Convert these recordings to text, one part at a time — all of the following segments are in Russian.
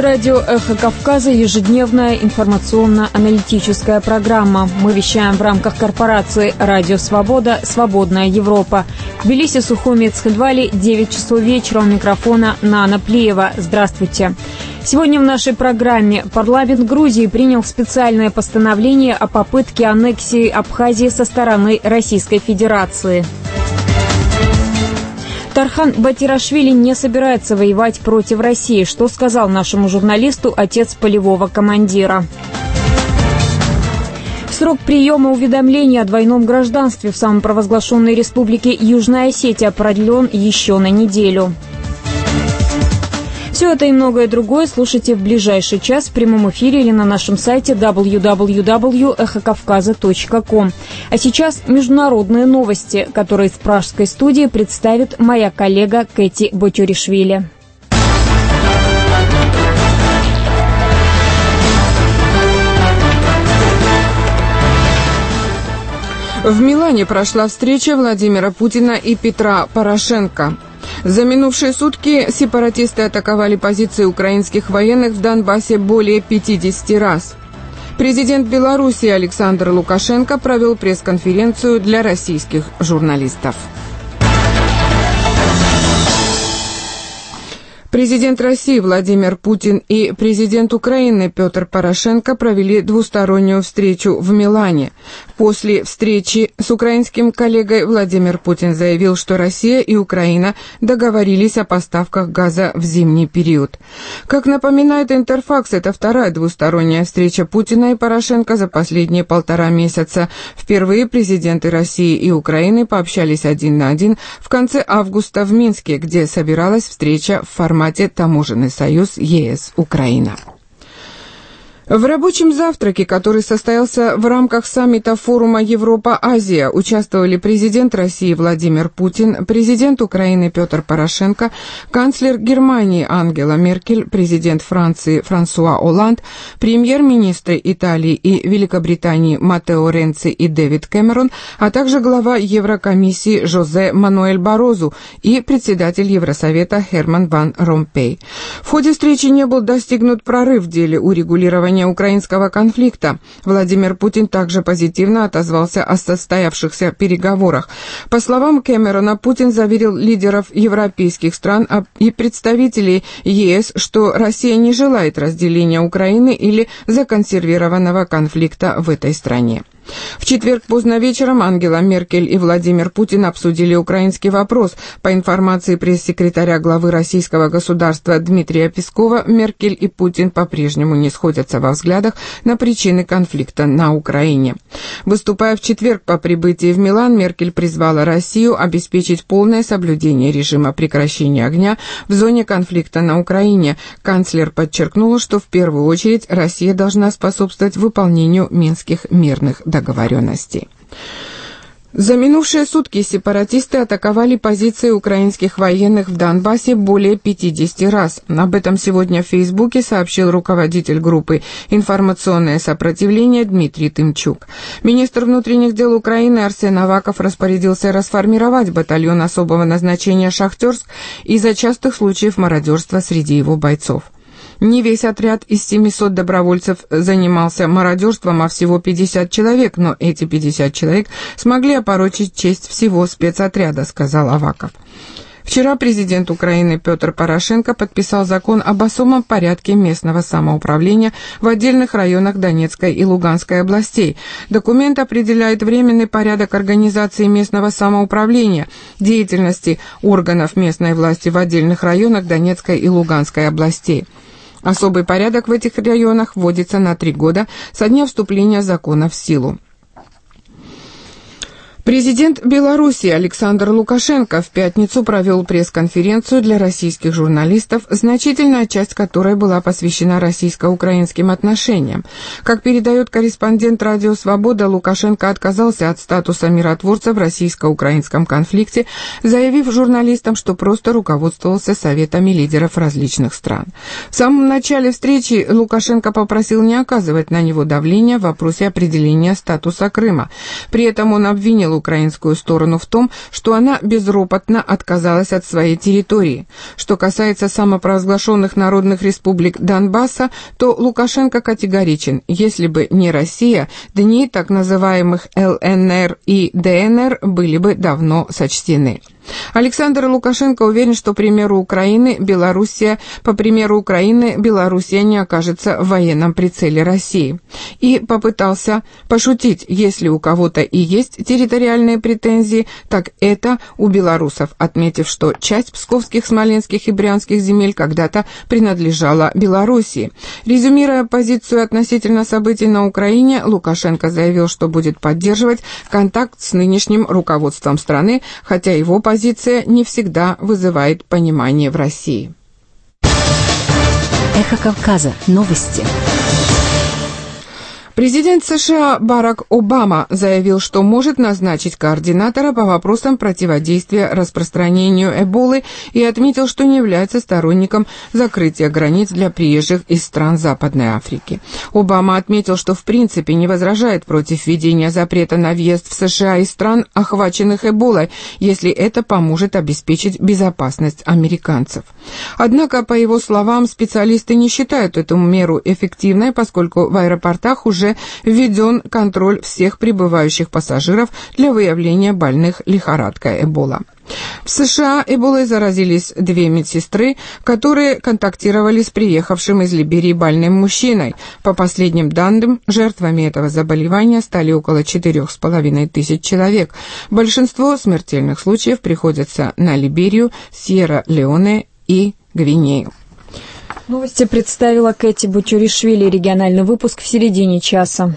Радио «Эхо Кавказа» — ежедневная информационно-аналитическая программа. Мы вещаем в рамках корпорации «Радио Свобода. Свободная Европа». В Тбилиси, Сухуми и Цхинвале 9 часов вечера. У микрофона Нана Плиева. Здравствуйте. Сегодня в нашей программе парламент Грузии принял специальное постановление о попытке аннексии Абхазии со стороны Российской Федерации. Тархан Батирашвили не собирается воевать против России, что сказал нашему журналисту отец полевого командира. Срок приема уведомления о двойном гражданстве в самопровозглашенной республике Южная Осетия продлен еще на неделю. Все это и многое другое слушайте в ближайший час в прямом эфире или на нашем сайте www.эхокавказа.ком. А сейчас международные новости, которые из пражской студии представит моя коллега Кэти Ботюришвили. В Милане прошла встреча Владимира Путина и Петра Порошенко. За минувшие сутки сепаратисты атаковали позиции украинских военных в Донбассе более 50 раз. Президент Беларуси Александр Лукашенко провел пресс-конференцию для российских журналистов. Президент России Владимир Путин и президент Украины Петр Порошенко провели двустороннюю встречу в Милане. После встречи с украинским коллегой Владимир Путин заявил, что Россия и Украина договорились о поставках газа в зимний период. Как напоминает Интерфакс, это вторая двусторонняя встреча Путина и Порошенко за последние 1,5 месяца. Впервые президенты России и Украины пообщались один на один в конце августа в Минске, где собиралась встреча в формате «Таможенный союз ЕС-Украина». В рабочем завтраке, который состоялся в рамках саммита форума Европа-Азия, участвовали президент России Владимир Путин, президент Украины Петр Порошенко, канцлер Германии Ангела Меркель, президент Франции Франсуа Олланд, премьер-министры Италии и Великобритании Маттео Ренци и Дэвид Кэмерон, а также глава Еврокомиссии Жозе Мануэль Барозу и председатель Евросовета Херман ван Ромпей. В ходе встречи не был достигнут прорыв в деле урегулирования украинского конфликта. Владимир Путин также позитивно отозвался о состоявшихся переговорах. По словам Кэмерона, Путин заверил лидеров европейских стран и представителей ЕС, что Россия не желает разделения Украины или законсервированного конфликта в этой стране. В четверг поздно вечером Ангела Меркель и Владимир Путин обсудили украинский вопрос. По информации пресс-секретаря главы российского государства Дмитрия Пескова, Меркель и Путин по-прежнему не сходятся во взглядах на причины конфликта на Украине. Выступая в четверг по прибытии в Милан, Меркель призвала Россию обеспечить полное соблюдение режима прекращения огня в зоне конфликта на Украине. Канцлер подчеркнула, что в первую очередь Россия должна способствовать выполнению минских мирных договоренностей. За минувшие сутки сепаратисты атаковали позиции украинских военных в Донбассе более 50 раз. Об этом сегодня в Фейсбуке сообщил руководитель группы «Информационное сопротивление» Дмитрий Тымчук. Министр внутренних дел Украины Арсен Аваков распорядился расформировать батальон особого назначения «Шахтерск» из-за частых случаев мародерства среди его бойцов. Не весь отряд из 700 добровольцев занимался мародерством, а всего 50 человек, но эти 50 человек смогли опорочить честь всего спецотряда, сказал Аваков. Вчера президент Украины Петр Порошенко подписал закон об особом порядке местного самоуправления в отдельных районах Донецкой и Луганской областей. Документ определяет временный порядок организации местного самоуправления, деятельности органов местной власти в отдельных районах Донецкой и Луганской областей. Особый порядок в этих районах вводится на 3 года со дня вступления закона в силу. Президент Беларуси Александр Лукашенко в пятницу провел пресс-конференцию для российских журналистов, значительная часть которой была посвящена российско-украинским отношениям. Как передает корреспондент «Радио Свобода», Лукашенко отказался от статуса миротворца в российско-украинском конфликте, заявив журналистам, что просто руководствовался советами лидеров различных стран. В самом начале встречи Лукашенко попросил не оказывать на него давления в вопросе определения статуса Крыма. При этом он обвинил обвинил украинскую сторону в том, что она безропотно отказалась от своей территории. Что касается самопровозглашенных народных республик Донбасса, то Лукашенко категоричен. Если бы не Россия, дни так называемых ЛНР и ДНР были бы давно сочтены. Александр Лукашенко уверен, что по примеру Украины Белоруссия не окажется в военном прицеле России. И попытался пошутить: если у кого-то и есть территориальные претензии, так это у белорусов, отметив, что часть псковских, смоленских и брянских земель когда-то принадлежала Белоруссии. Резюмируя позицию относительно событий на Украине, Лукашенко заявил, что будет поддерживать контакт с нынешним руководством страны, хотя его позиция не всегда вызывает понимание в России. Эхо Кавказа. Новости. Президент США Барак Обама заявил, что может назначить координатора по вопросам противодействия распространению Эболы, и отметил, что не является сторонником закрытия границ для приезжих из стран Западной Африки. Обама отметил, что в принципе не возражает против введения запрета на въезд в США из стран, охваченных Эболой, если это поможет обеспечить безопасность американцев. Однако, по его словам, специалисты не считают эту меру эффективной, поскольку в аэропортах уже введен контроль всех прибывающих пассажиров для выявления больных лихорадкой Эбола. В США Эболой заразились 2 медсестры, которые контактировали с приехавшим из Либерии больным мужчиной. По последним данным, жертвами этого заболевания стали около 4500 человек. Большинство смертельных случаев приходятся на Либерию, Сьерра-Леоне и Гвинею. Новости представила Кэти Бутюришвили. Региональный выпуск в середине часа.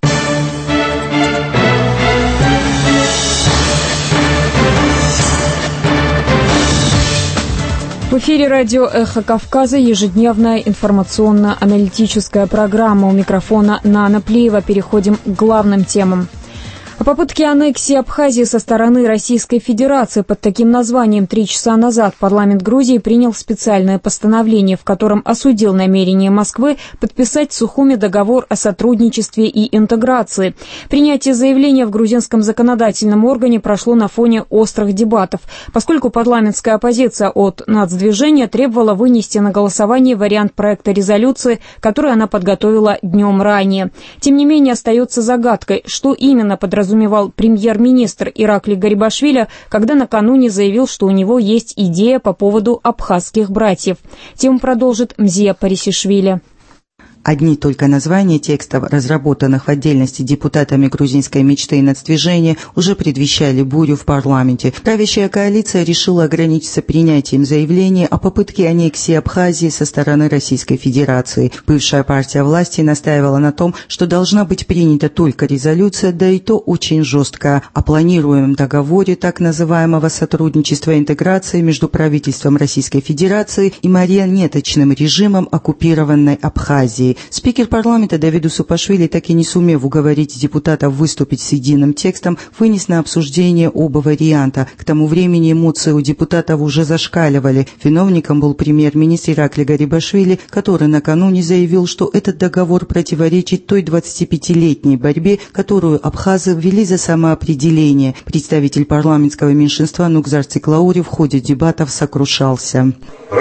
В эфире радио «Эхо Кавказа» ежедневная информационно-аналитическая программа. У микрофона Нана Плеева. Переходим к главным темам. О попытке аннексии Абхазии со стороны Российской Федерации под таким названием 3 часа назад парламент Грузии принял специальное постановление, в котором осудил намерение Москвы подписать в Сухуми договор о сотрудничестве и интеграции. Принятие заявления в грузинском законодательном органе прошло на фоне острых дебатов, поскольку парламентская оппозиция от нацдвижения требовала вынести на голосование вариант проекта резолюции, который она подготовила днем ранее. Тем не менее, остается загадкой, что именно подразумевал премьер-министр Ираклий Гарибашвили, когда накануне заявил, что у него есть идея по поводу абхазских братьев. Тему продолжит Мзия Парисишвили. Одни только названия текстов, разработанных в отдельности депутатами грузинской мечты и нацдвижения, уже предвещали бурю в парламенте. Правящая коалиция решила ограничиться принятием заявления о попытке аннексии Абхазии со стороны Российской Федерации. Бывшая партия власти настаивала на том, что должна быть принята только резолюция, да и то очень жестко, о планируемом договоре так называемого сотрудничества и интеграции между правительством Российской Федерации и марионеточным режимом оккупированной Абхазии. Спикер парламента Давид Усупашвили, так и не сумев уговорить депутатов выступить с единым текстом, вынес на обсуждение оба варианта. К тому времени эмоции у депутатов уже зашкаливали. Виновником был премьер-министр Ираклий Гарибашвили, который накануне заявил, что этот договор противоречит той 25-летней борьбе, которую абхазы ввели за самоопределение. Представитель парламентского меньшинства Нугзар Циклаури в ходе дебатов сокрушался.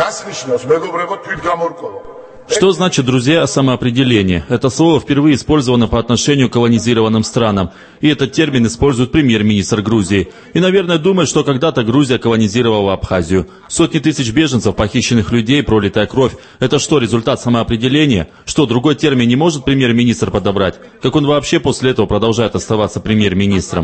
Что значит, друзья, самоопределение? Это слово впервые использовано по отношению к колонизированным странам. И этот термин использует премьер-министр Грузии. И, наверное, думает, что когда-то Грузия колонизировала Абхазию. Сотни тысяч беженцев, похищенных людей, пролитая кровь. Это что, результат самоопределения? Что, другой термин не может премьер-министр подобрать? Как он вообще после этого продолжает оставаться премьер-министром?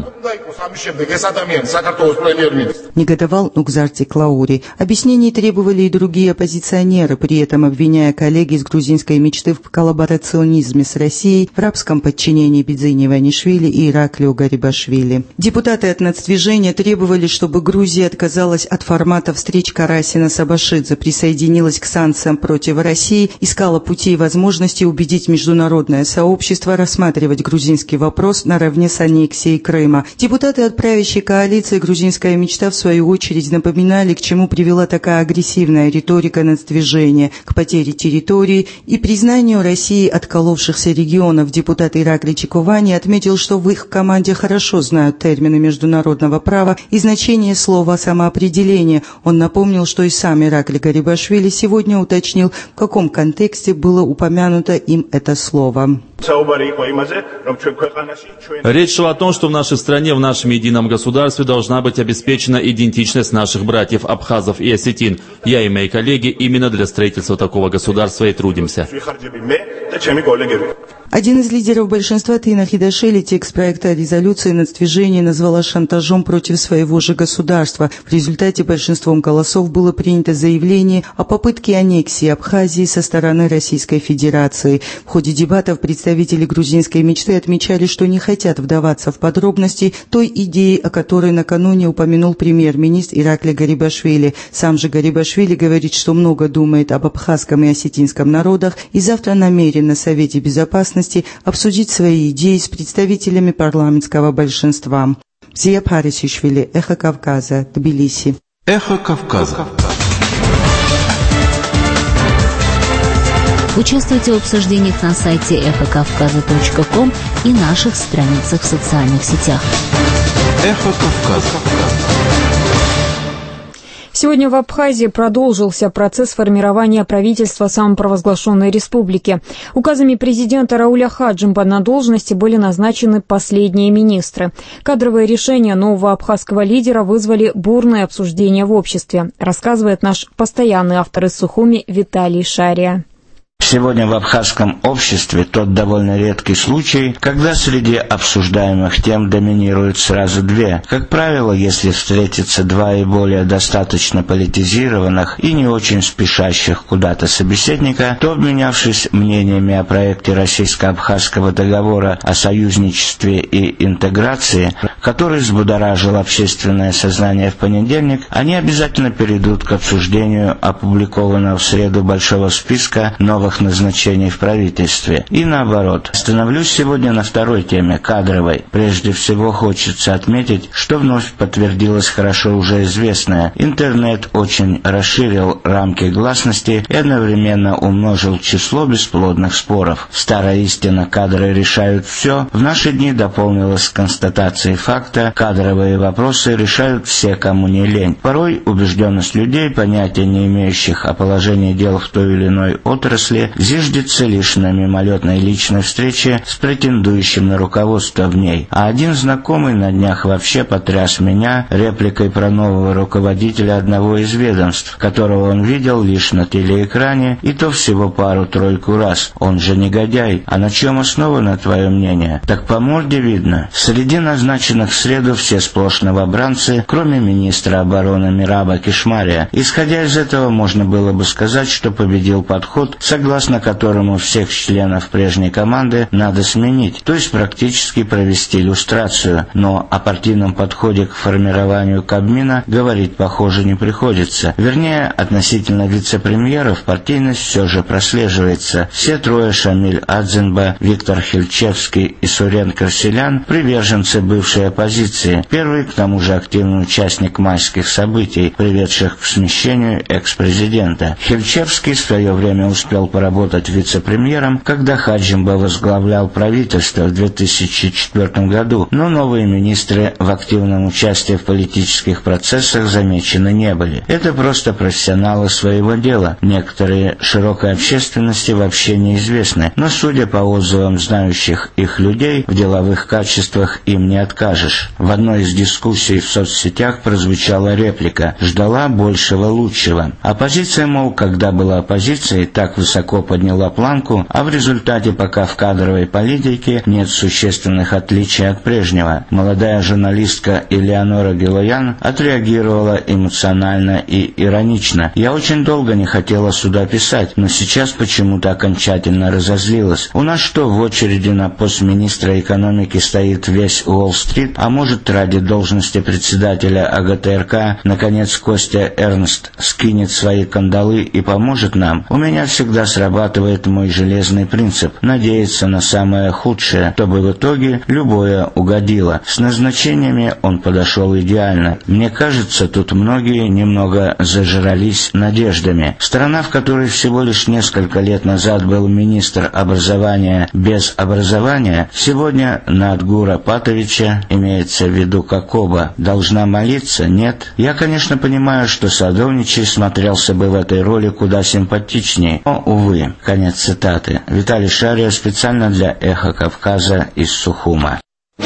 Негодовал Нугзар Циклаури. Объяснений требовали и другие оппозиционеры, при этом обвиняя коллеги из грузинской мечты в коллаборационизме с Россией, в рабском подчинении Бидзини Иванишвили и Ираклию Гарибашвили. Депутаты от нацдвижения требовали, чтобы Грузия отказалась от формата встреч Карасина-Сабашидзе, присоединилась к санкциям против России, искала пути и возможности убедить международное сообщество рассматривать грузинский вопрос наравне с аннексией Крыма. Депутаты от правящей коалиции «Грузинская мечта» в свою очередь напоминали, к чему привела такая агрессивная риторика нацдвижения, к потере территории территории и признанию России отколовшихся регионов, депутат Иракли Чикувани отметил, что в их команде хорошо знают термины международного права и значение слова «самоопределение». Он напомнил, что и сам Иракли Гарибашвили сегодня уточнил, в каком контексте было упомянуто им это слово. Речь шла о том, что в нашей стране, в нашем едином государстве должна быть обеспечена идентичность наших братьев абхазов и осетин. Я и мои коллеги именно для строительства такого государства и трудимся. Один из лидеров большинства, Тина Хидашвили, текст проекта резолюции нацдвижения назвала шантажом против своего же государства. В результате большинством голосов было принято заявление о попытке аннексии Абхазии со стороны Российской Федерации. В ходе дебатов представители грузинской мечты отмечали, что не хотят вдаваться в подробности той идеи, о которой накануне упомянул премьер-министр Иракли Гарибашвили. Сам же Гарибашвили говорит, что много думает об абхазском и осетинском народах и завтра намерен на Совете Безопасности обсудить свои идеи с представителями парламентского большинства. Зия Парисишвили, Эхо Кавказа, Тбилиси. Эхо Кавказа. Участвуйте в обсуждениях на сайте эхокавказа.ком и наших страницах в социальных сетях. Эхо Кавказа. Сегодня в Абхазии продолжился процесс формирования правительства самопровозглашенной республики. Указами президента Рауля Хаджимба на должности были назначены последние министры. Кадровые решения нового абхазского лидера вызвали бурное обсуждение в обществе, рассказывает наш постоянный автор из Сухуми Виталий Шария. Сегодня в абхазском обществе тот довольно редкий случай, когда среди обсуждаемых тем доминируют сразу две. Как правило, если встретится два и более достаточно политизированных и не очень спешащих куда-то собеседника, то, обменявшись мнениями о проекте российско-абхазского договора о союзничестве и интеграции, который взбудоражил общественное сознание в понедельник, они обязательно перейдут к обсуждению опубликованного в среду большого списка новых назначений в правительстве. И наоборот. Остановлюсь сегодня на второй теме, кадровой. Прежде всего хочется отметить, что вновь подтвердилось хорошо уже известное. Интернет очень расширил рамки гласности и одновременно умножил число бесплодных споров. Старая истина «кадры решают все» в наши дни дополнилась констатацией факта «кадровые вопросы решают все, кому не лень». Порой убежденность людей, понятия не имеющих о положении дел в той или иной отрасли, зиждется лишь на мимолетной личной встрече с претендующим на руководство в ней. А один знакомый на днях вообще потряс меня репликой про нового руководителя одного из ведомств, которого он видел лишь на телеэкране, и то всего пару-тройку раз. Он же негодяй. А на чем основано твое мнение? Так по морде видно. Среди назначенных в среду все сплошь новобранцы, кроме министра обороны Мираба Кишмария. Исходя из этого, можно было бы сказать, что победил подход, согласно которому всех членов прежней команды надо сменить, то есть практически провести люстрацию. Но о партийном подходе к формированию Кабмина говорить, похоже, не приходится. Вернее, относительно вице-премьеров партийность все же прослеживается. Все трое, Шамиль Адзенба, Виктор Хильчевский и Сурен Карселян, приверженцы бывшей оппозиции. Первый, к тому же, активный участник майских событий, приведших к смещению экс-президента. Хильчевский в свое время успел поработать вице-премьером, когда Хаджимба возглавлял правительство в 2004 году, но новые министры в активном участии в политических процессах замечены не были. Это просто профессионалы своего дела. Некоторые широкой общественности вообще неизвестны, но, судя по отзывам знающих их людей, в деловых качествах им не откажешь. В одной из дискуссий в соцсетях прозвучала реплика «ждала большего лучшего». Оппозиция, мол, когда была оппозицией, так высоко подняла планку, а в результате пока в кадровой политике нет существенных отличий от прежнего. Молодая журналистка Элеонора Гилоян отреагировала эмоционально и иронично. «Я очень долго не хотела сюда писать, но сейчас почему-то окончательно разозлилась. У нас что, в очереди на пост министра экономики стоит весь Уолл-стрит, а может, ради должности председателя АГТРК наконец Костя Эрнст скинет свои кандалы и поможет нам? У меня всегда срабатывает мой железный принцип – надеяться на самое худшее, чтобы в итоге любое угодило. С назначениями он подошел идеально. Мне кажется, тут многие немного зажрались надеждами. Страна, в которой всего лишь несколько лет назад был министр образования без образования, сегодня на Адгура Патовича, имеется в виду Кокоба, должна молиться? Нет. Я, конечно, понимаю, что Садовничий смотрелся бы в этой роли куда симпатичнее, но, увы. Конец цитаты. Виталий Шарио специально для «Эхо Кавказа» из Сухума.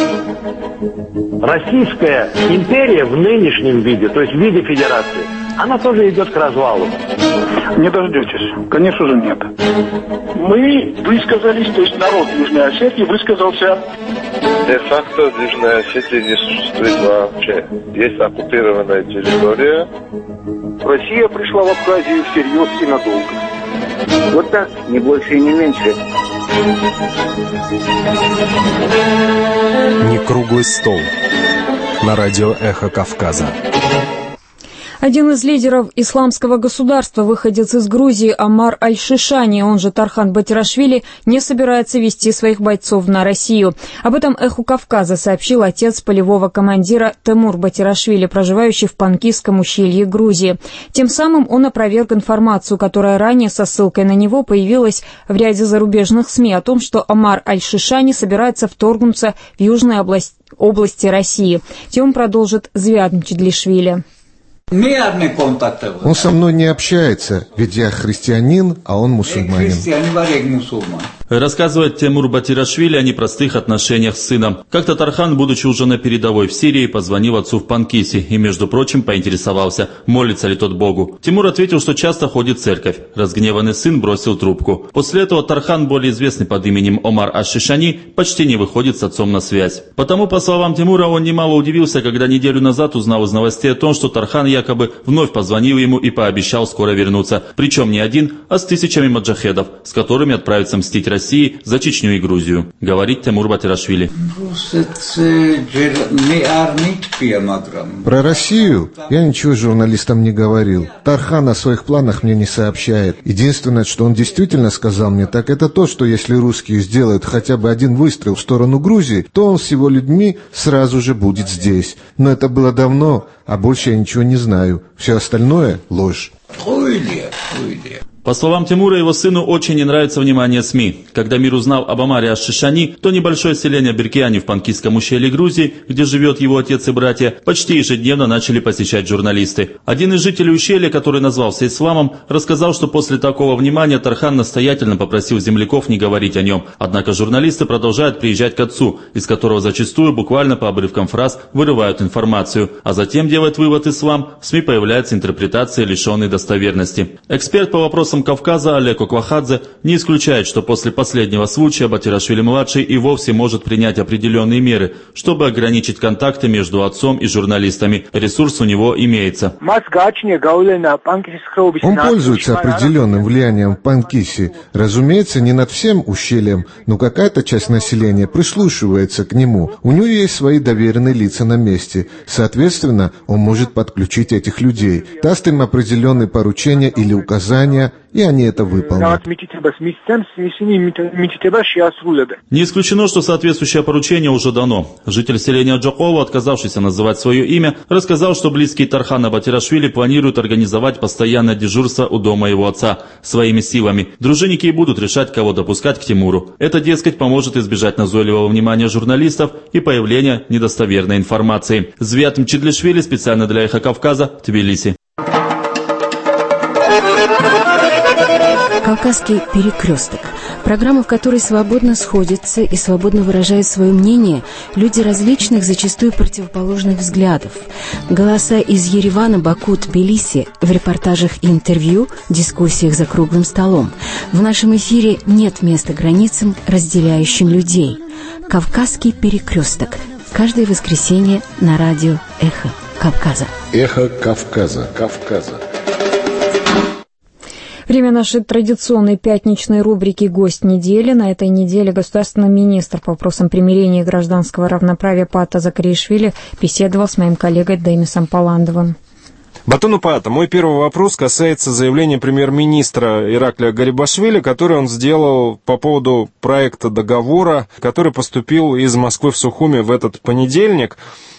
Российская империя в нынешнем виде, то есть в виде федерации, она тоже идет к развалу. Не дождетесь. Конечно же, нет. Мы высказались, то есть народ Южной Осетии высказался. Де-факто Южная Осетия не существует вообще. Есть оккупированная территория. Россия пришла в Абхазию всерьез и надолго. Вот так, не больше и не меньше. Не круглый стол. На радио «Эхо Кавказа». Один из лидеров исламского государства, выходец из Грузии Омар Аль-Шишани, он же Тархан Батирашвили, не собирается вести своих бойцов на Россию. Об этом «Эху Кавказа» сообщил отец полевого командира Тимур Батирашвили, проживающий в Панкисском ущелье Грузии. Тем самым он опроверг информацию, которая ранее со ссылкой на него появилась в ряде зарубежных СМИ о том, что Омар Аль-Шишани собирается вторгнуться в южные области России. Тем продолжит Звят Мчедлишвили. Он со мной не общается, ведь я христианин, а он мусульманин. Рассказывает Тимур Батирашвили о непростых отношениях с сыном. Как-то Тархан, будучи уже на передовой в Сирии, позвонил отцу в Панкиси и, между прочим, поинтересовался, молится ли тот Богу. Тимур ответил, что часто ходит в церковь. Разгневанный сын бросил трубку. После этого Тархан, более известный под именем Омар Аш-Шишани, почти не выходит с отцом на связь. Потому, по словам Тимура, он немало удивился, когда неделю назад узнал из новостей о том, что Тархан якобы вновь позвонил ему и пообещал скоро вернуться. Причем не один, а с тысячами маджахедов, с которыми отправится мстить России за Чечню и Грузию, говорит Тимур Батирашвили. Про Россию я ничего журналистам не говорил. Тархан о своих планах мне не сообщает. Единственное, что он действительно сказал мне, так это то, что если русские сделают хотя бы один выстрел в сторону Грузии, то он с его людьми сразу же будет здесь. Но это было давно, а больше я ничего не знаю. Все остальное — ложь. По словам Тимура, его сыну очень не нравится внимание СМИ. Когда мир узнал об Омаре Аш-Шишани, то небольшое селение Беркиани в Панкисском ущелье Грузии, где живет его отец и братья, почти ежедневно начали посещать журналисты. Один из жителей ущелья, который назвался исламом, рассказал, что после такого внимания Тархан настоятельно попросил земляков не говорить о нем. Однако журналисты продолжают приезжать к отцу, из которого зачастую буквально по обрывкам фраз вырывают информацию, а затем делает вывод ислам, в СМИ появляются интерпретации, лишенные достоверности. Эксперт по вопросам Кавказа Олег Оквахадзе не исключает, что после последнего случая Батирашвили-младший и вовсе может принять определенные меры, чтобы ограничить контакты между отцом и журналистами. Ресурс у него имеется. Он пользуется определенным влиянием в Панкиси. Разумеется, не над всем ущельем, но какая-то часть населения прислушивается к нему. У него есть свои доверенные лица на месте. Соответственно, он может подключить этих людей, даст им определенные поручения или указания, и они это выполнят. Не исключено, что соответствующее поручение уже дано. Житель селения Джакова, отказавшийся называть свое имя, рассказал, что близкие Тархана Батирашвили планируют организовать постоянное дежурство у дома его отца своими силами. Дружинники и будут решать, кого допускать к Тимуру. Это, дескать, поможет избежать назойливого внимания журналистов и появления недостоверной информации. Звят Мчедлишвили специально для «Эхо Кавказа», Тбилиси. «Кавказский перекресток» – программа, в которой свободно сходятся и свободно выражают свое мнение люди различных, зачастую противоположных взглядов. Голоса из Еревана, Баку, Тбилиси в репортажах и интервью, дискуссиях за круглым столом. В нашем эфире нет места границам, разделяющим людей. «Кавказский перекресток» – каждое воскресенье на радио «Эхо Кавказа». «Эхо Кавказа». Кавказа. Время нашей традиционной пятничной рубрики «Гость недели». На этой неделе государственный министр по вопросам примирения и гражданского равноправия Пата Закариишвили беседовал с моим коллегой Демисом Паландовым. Батон Упаата, мой первый вопрос касается заявления премьер-министра Ираклия Гарибашвили, который он сделал по поводу проекта договора, который поступил из Москвы в Сухуми в этот понедельник.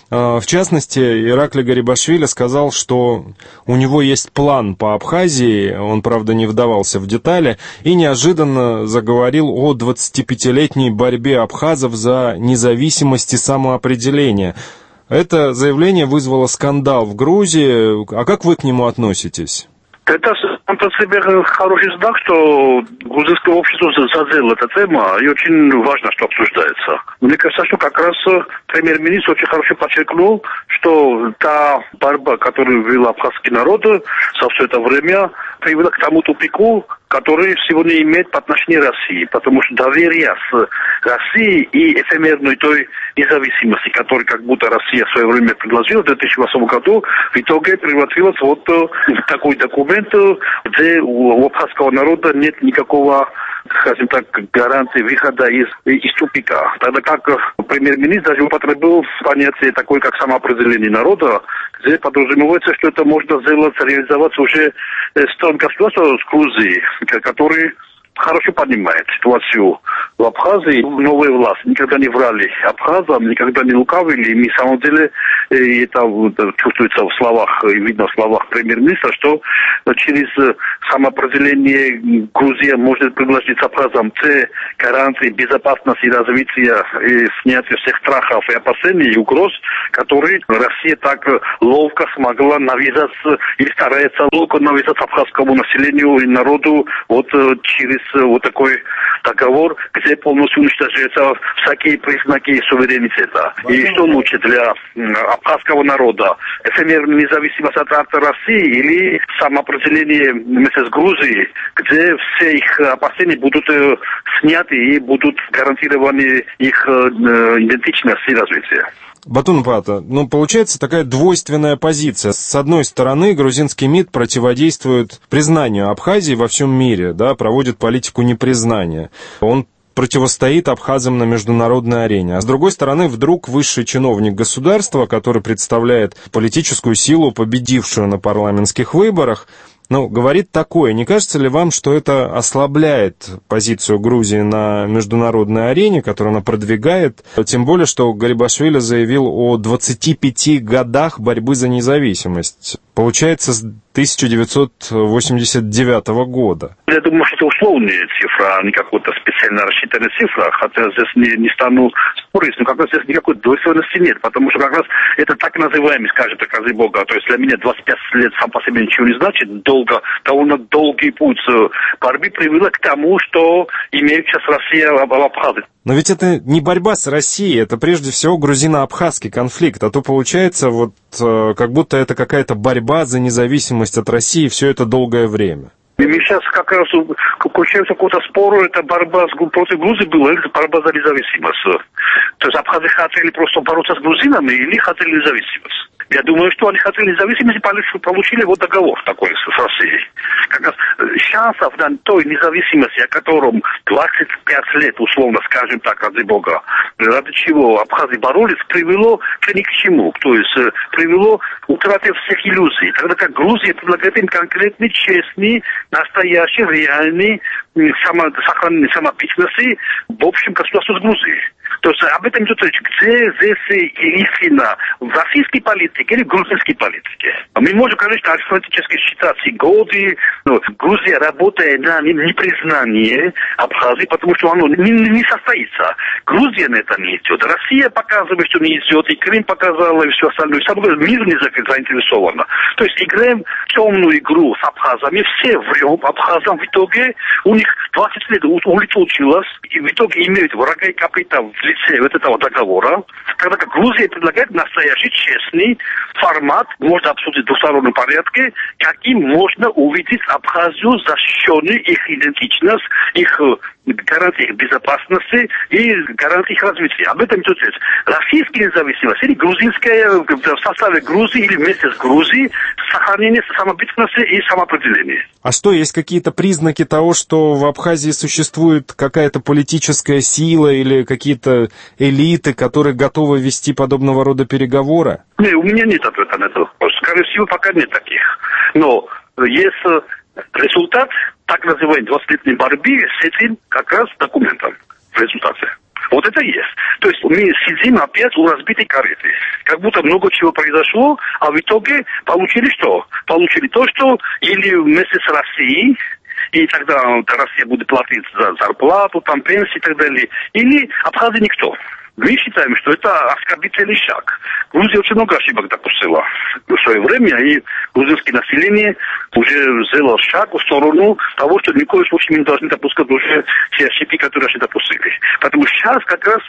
В частности, Ираклий Гарибашвили сказал, что у него есть план по Абхазии, он, правда, не вдавался в детали, и неожиданно заговорил о 25-летней борьбе абхазов за независимость и самоопределение. Это заявление вызвало скандал в Грузии. А как вы к нему относитесь? Это сам по себе хороший знак, что грузинское общество задело эта тема, и очень важно, что обсуждается. Мне кажется, что как раз премьер-министр очень хорошо подчеркнул, что та борьба, которую вел абхазский народ за все это время, привела к тому тупику, который сегодня имеет по отношению к России, потому что доверие с Россией и эфемерной той независимости, которую как будто Россия в свое время предложила в 2008 году, в итоге превратилась вот в такой документ, где у абхазского народа нет никакого, скажем так, гарантии выхода из тупика. Тогда как премьер-министр даже употребил понятие такое, как самоопределение народа, где подразумевается, что это можно сделать, реализовать уже стран государства с Грузией, который хорошо понимает ситуацию в Абхазии. Новая власть никогда не врали абхазам, никогда не лукавили. И на самом деле это чувствуется в словах, и видно в словах премьер-министра, что через самоопределение Грузия может предложить абхазам те гарантии безопасности, развития и снятия всех страхов и опасений и угроз, которые Россия так ловко смогла навязать или старается ловко навязать абхазскому населению и народу вот через вот такой договор, где полностью уничтожаются всякие признаки суверенитета. И что лучше для абхазского народа? Эфемерная независимость от России или самоопределение вместе с Грузией, где все их опасения будут сняты и будут гарантированы их идентичность и развитие? Батон Упаата, получается такая двойственная позиция. С одной стороны, грузинский МИД противодействует признанию Абхазии во всем мире, да, проводит политику непризнания. Он противостоит абхазам на международной арене. А с другой стороны, вдруг высший чиновник государства, который представляет политическую силу, победившую на парламентских выборах, говорит такое. Не кажется ли вам, что это ослабляет позицию Грузии на международной арене, которую она продвигает? Тем более, что Гарибашвили заявил о 25 годах борьбы за независимость. Получается, с 1989 года. Я думаю, что это условная цифра, а не какая-то специально рассчитанная цифра, хотя здесь не стану спорить, но как раз здесь никакой двойственности нет, потому что как раз это так называемый, скажем так, ради Бога, то есть для меня 25 лет сам по себе ничего не значит, довольно долгий путь борьбы привел к тому, что имеет сейчас Россия в Абхазии. Но ведь это не борьба с Россией, это прежде всего грузино-абхазский конфликт, а то получается как будто это какая-то борьба за независимость от России все это долгое время. И мы сейчас как раз включаемся в какой-то спор, это борьба против Грузии была, или борьба за независимость. То есть абхазы хотели просто бороться с грузинами или хотели независимость. Я думаю, что они хотели независимость и получили вот договор такой с Россией. Как раз шансов на той независимости, о котором 25 лет, условно скажем так, ради Бога, ради чего абхазы боролись, привело ни к чему. То есть привело к утрате всех иллюзий. Тогда как Грузия предлагает им конкретный, честный, настоящий, реальный сохранение самобытности в общем государстве с Грузией. То есть об этом идет речь. Где здесь истина? В российской политике или в грузинской политике? Мы можем, конечно, арифметически считать годы, но Грузия работает на непризнание Абхазии, потому что оно не состоится. Грузия на это не идет. Россия показывает, что не идет, и Крым показала, и все остальное. И самое главное, мир не заинтересован. То есть играем темную игру с абхазами, все врем абхазам, в итоге у них 20 лет улетучилось, и в итоге имеют врага и копыта в лице вот этого договора, когда как Грузия предлагает настоящий, честный формат, можно обсудить в двустороннем порядке, каким можно увидеть Абхазию защищенную, их идентичность, их гарантии их безопасности и гарантии их развития. Об этом идет речь. Российская независимость или грузинская в составе Грузии или вместе с Грузией сохранение самобытности и самоопределения. А что, есть какие-то признаки того, что в Абхазии существует какая-то политическая сила или какие-то элиты, которые готовы вести подобного рода переговоры? Нет, у меня нет ответа на это. Скорее всего, пока нет таких. Но есть результат так называемой 20-летней борьбы с этим как раз документом в результате. Вот это и есть. То есть мы сидим опять у разбитой корыты. Как будто много чего произошло, а в итоге получили что? Получили то, что или вместе с Россией, и тогда Россия будет платить за зарплату, там пенсии и так далее, или Абхазия никто. Мы считаем, что это оскорбительный шаг. Грузия очень много ошибок допустила в свое время, и грузинское население уже сделало шаг в сторону того, что ни в коем случае мы не должны допускать уже те ошибки, которые они допустили. Поэтому сейчас как раз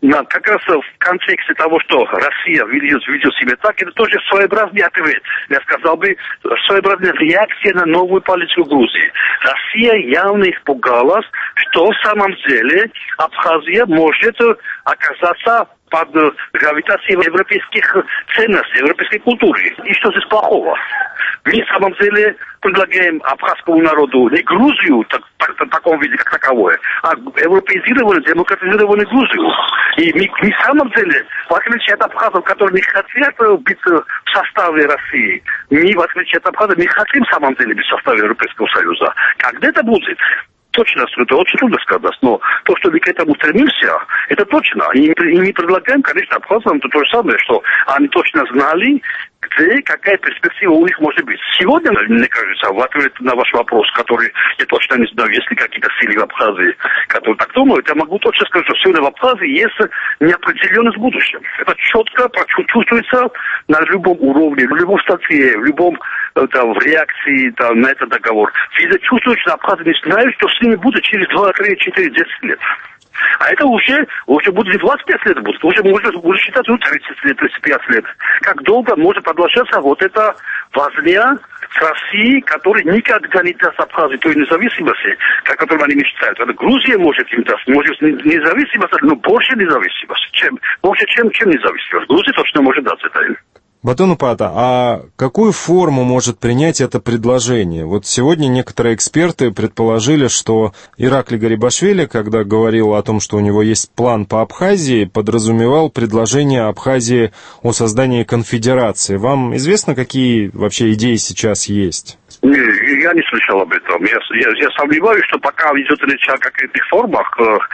в контексте того, что Россия ведет себя так, это тоже своеобразный ответ. Я сказал бы, своеобразная реакция на новую политику Грузии. Россия явно испугалась, что в самом деле Абхазия может оказаться под гравитацией европейских ценностей, европейской культуры. И что здесь плохого? Мы в самом деле предлагаем абхазскому народу не Грузию в таком виде, как таковое, а европеизированную, демократизированную Грузию. И мы в самом деле, в отличие от абхазов, которые не хотят быть в составе России, мы, в отличие от абхазов, не хотим в самом деле быть в составе Европейского Союза. Когда это будет? Точно, это очень трудно сказать, но то, что мы к этому стремимся, это точно. И мы предлагаем, конечно, абхазам то же самое, что они точно знали, где, какая перспектива у них может быть. Сегодня, мне кажется, в ответ на ваш вопрос, который я точно не знаю, есть ли какие-то силы в Абхазии, которые так думают, я могу точно сказать, что сегодня в Абхазии есть неопределенность в будущем. Это четко чувствуется на любом уровне, в любом статье, в любом в реакции на этот договор. Все чувствуют, что абхазы не знают, что с ними будет через 2, 3, 4, 10 лет. А это уже будет не 25 лет, уже можно считать 30 лет, 35 лет. Как долго может продолжаться вот эта возня с Россией, которая никогда не даст Абхазии той независимости, которую они мечтают. Это Грузия может им даст, может независимость, но больше независимость, чем независимость. Грузия точно может дать это им. Батон Упата, а какую форму может принять это предложение? Вот сегодня некоторые эксперты предположили, что Ираклий Гарибашвили, когда говорил о том, что у него есть план по Абхазии, подразумевал предложение Абхазии о создании конфедерации. Вам известно, какие вообще идеи сейчас есть? Я не слышал об этом. Я сомневаюсь, что пока идет речь о каких-то формах,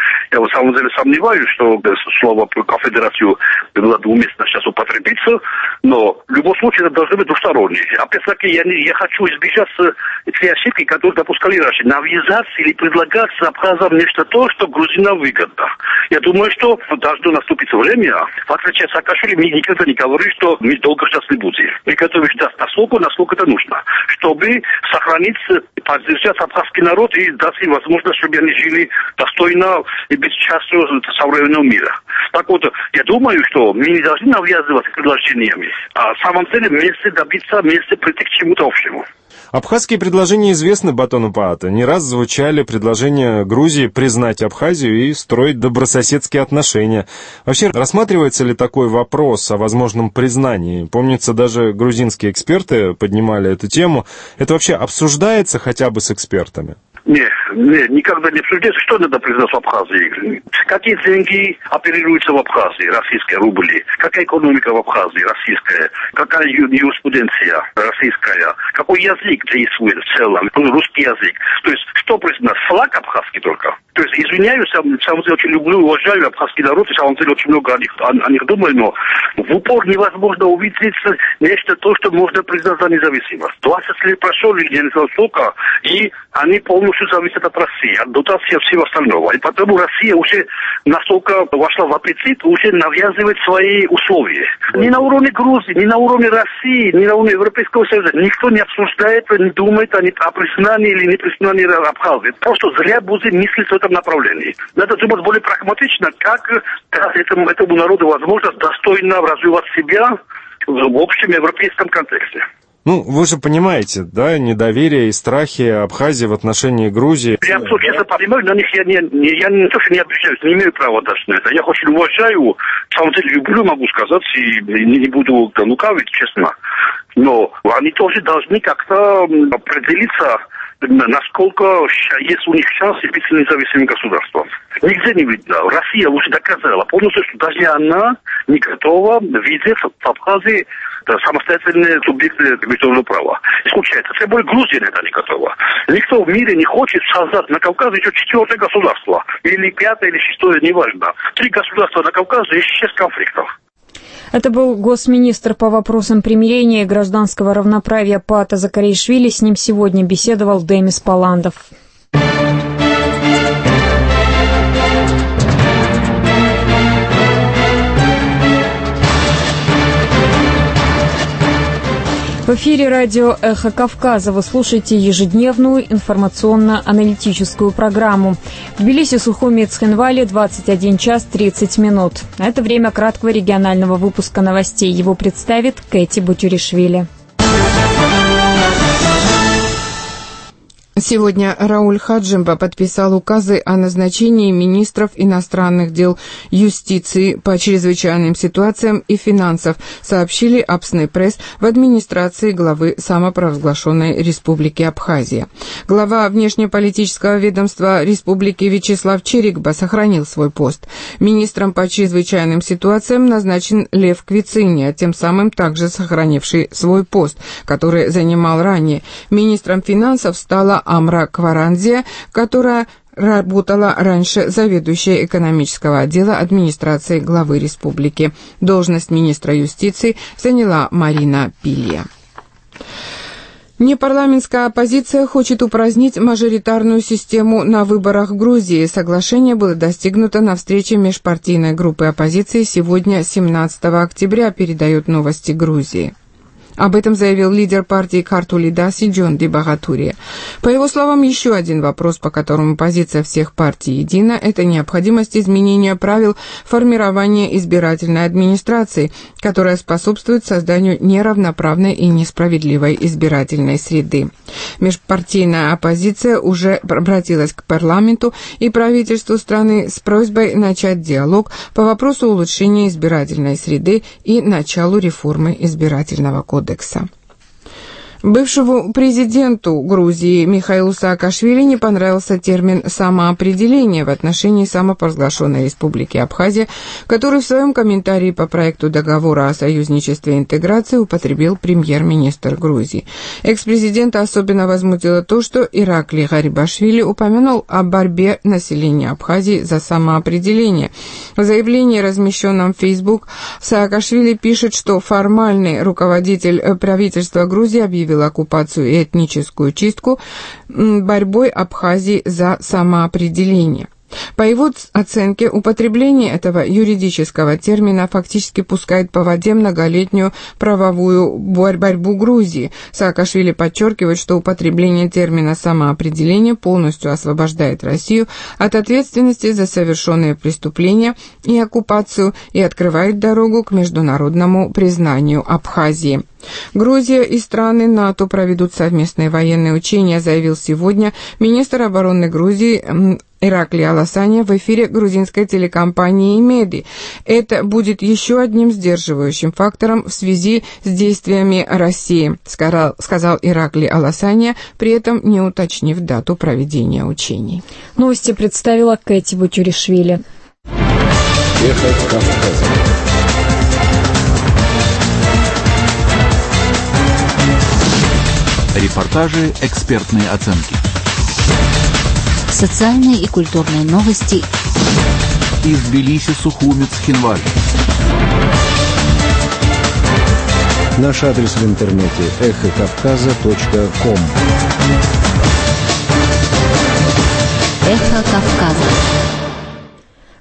я в самом деле сомневаюсь, что слово про конфедерацию было бы уместно сейчас употребиться, но в любом случае это должно быть двустороннее. Опять-таки я хочу избежать те ошибки, которые допускали раньше. Навязаться или предлагать абхазам нечто то, что грузинам выгодно. Я думаю, что должно наступить время, в отличие от Саакашвили, мне никогда не говорит, что мы долго сейчас не будем. Мы готовы ждать насколько это нужно, чтобы сохранить, поддержать абхазский народ и дать им возможность, чтобы они жили достойно и быть частью современного мира. Так вот, я думаю, что мы не должны навязываться предложениями, а в самом деле вместе добиться, вместе прийти к чему-то общему. Абхазские предложения известны Батону Паата. Не раз звучали предложения Грузии признать Абхазию и строить добрососедские отношения. Вообще, рассматривается ли такой вопрос о возможном признании? Помнится, даже грузинские эксперты поднимали эту тему. Это вообще обсуждается хотя бы с экспертами? Нет, никогда не обсуждается, что надо признать в Абхазии. Какие деньги оперируются в Абхазии, российские рубли? Какая экономика в Абхазии, российская? Какая юриспруденция российская? Какой язык действует в целом? Русский язык. То есть, что признать? Флаг абхазский только? То есть, извиняюсь, я на самом деле очень люблю и уважаю абхазский народ, и на самом деле очень много о них думаю, но в упор невозможно увидеть нечто то, что можно признать за независимость. 20 лет прошло, или не знаю сколько, и они полностью зависят от России, от дотации и всего остального. И потому Россия уже настолько вошла в аппетит, уже навязывает свои условия. Ни на уровне Грузии, ни на уровне России, ни на уровне Европейского Союза никто не обсуждает, не думает о признании или непризнании Абхазии. Просто зря будет мыслить в этом направлении. Надо думать более прагматично, как дать этому народу возможность достойно развивать себя в общем европейском контексте. Ну, вы же понимаете, да, недоверие и страхи Абхазии в отношении Грузии. Я честно понимаю, на них я не то, что не обижаюсь, не имею права даже на это. Я очень уважаю, на самом деле люблю, могу сказать, и не буду лукавить, честно. Но они тоже должны как-то определиться, насколько есть у них шансы быть независимым государством. Нигде не видно. Россия уже доказала полностью, что даже она не готова видеть в Абхазии самостоятельные субъекты международного права. Исключается. Тем более Грузия это не готова. Никто в мире не хочет создать на Кавказе еще 4-е государство. Или 5-е, или 6-е, неважно. 3 государства на Кавказе и 6 конфликтов. Это был госминистр по вопросам примирения и гражданского равноправия Паата Закаришвили. С ним сегодня беседовал Демис Паландов. В эфире радио «Эхо Кавказа» вы слушаете ежедневную информационно-аналитическую программу. В Тбилиси, Сухуми и Цхинвале 21 час 30 минут. Это время краткого регионального выпуска новостей. Его представит Кэти Бутюришвили. Сегодня Рауль Хаджимба подписал указы о назначении министров иностранных дел, юстиции, по чрезвычайным ситуациям и финансов, сообщили Апсный пресс в администрации главы самопровозглашенной Республики Абхазия. Глава внешнеполитического ведомства Республики Вячеслав Черикба сохранил свой пост. Министром по чрезвычайным ситуациям назначен Лев Квицыня, тем самым также сохранивший свой пост, который занимал ранее. Министром финансов стала Амра Кваранзия, которая работала раньше заведующей экономического отдела администрации главы республики. Должность министра юстиции заняла Марина Пилья. Непарламентская оппозиция хочет упразднить мажоритарную систему на выборах в Грузии. Соглашение было достигнуто на встрече межпартийной группы оппозиции сегодня, 17 октября, передает Новости Грузии. Об этом заявил лидер партии Картулидаси Джон Ди Багатурия. По его словам, еще один вопрос, по которому позиция всех партий едина, это необходимость изменения правил формирования избирательной администрации, которая способствует созданию неравноправной и несправедливой избирательной среды. Межпартийная оппозиция уже обратилась к парламенту и правительству страны с просьбой начать диалог по вопросу улучшения избирательной среды и началу реформы избирательного кодекса. Бывшему президенту Грузии Михаилу Саакашвили не понравился термин «самоопределение» в отношении самопровозглашенной Республики Абхазия, который в своем комментарии по проекту договора о союзничестве и интеграции употребил премьер-министр Грузии. Экс-президента особенно возмутило то, что Ираклий Гарибашвили упомянул о борьбе населения Абхазии за самоопределение. В заявлении, размещенном в Facebook, Саакашвили пишет, что формальный руководитель правительства Грузии объявил оккупацию и этническую чистку борьбой Абхазии за самоопределение. По его оценке, употребление этого юридического термина фактически пускает по воде многолетнюю правовую борьбу Грузии. Саакашвили подчеркивает, что употребление термина «самоопределение» полностью освобождает Россию от ответственности за совершенные преступления и оккупацию и открывает дорогу к международному признанию Абхазии. Грузия и страны НАТО проведут совместные военные учения, заявил сегодня министр обороны Грузии Ираклий Аласаня в эфире грузинской телекомпании «Меди». Это будет еще одним сдерживающим фактором в связи с действиями России, сказал Ираклий Аласаня, при этом не уточнив дату проведения учений. Новости представила Кэти Бутюришвили. Эхо Кавказа. Репортажи, экспертные оценки. Социальные и культурные новости. Из Тбилиси, Сухуми, Цхинвали. Наш адрес в интернете эхокавказа.ком. Эхо Кавказа.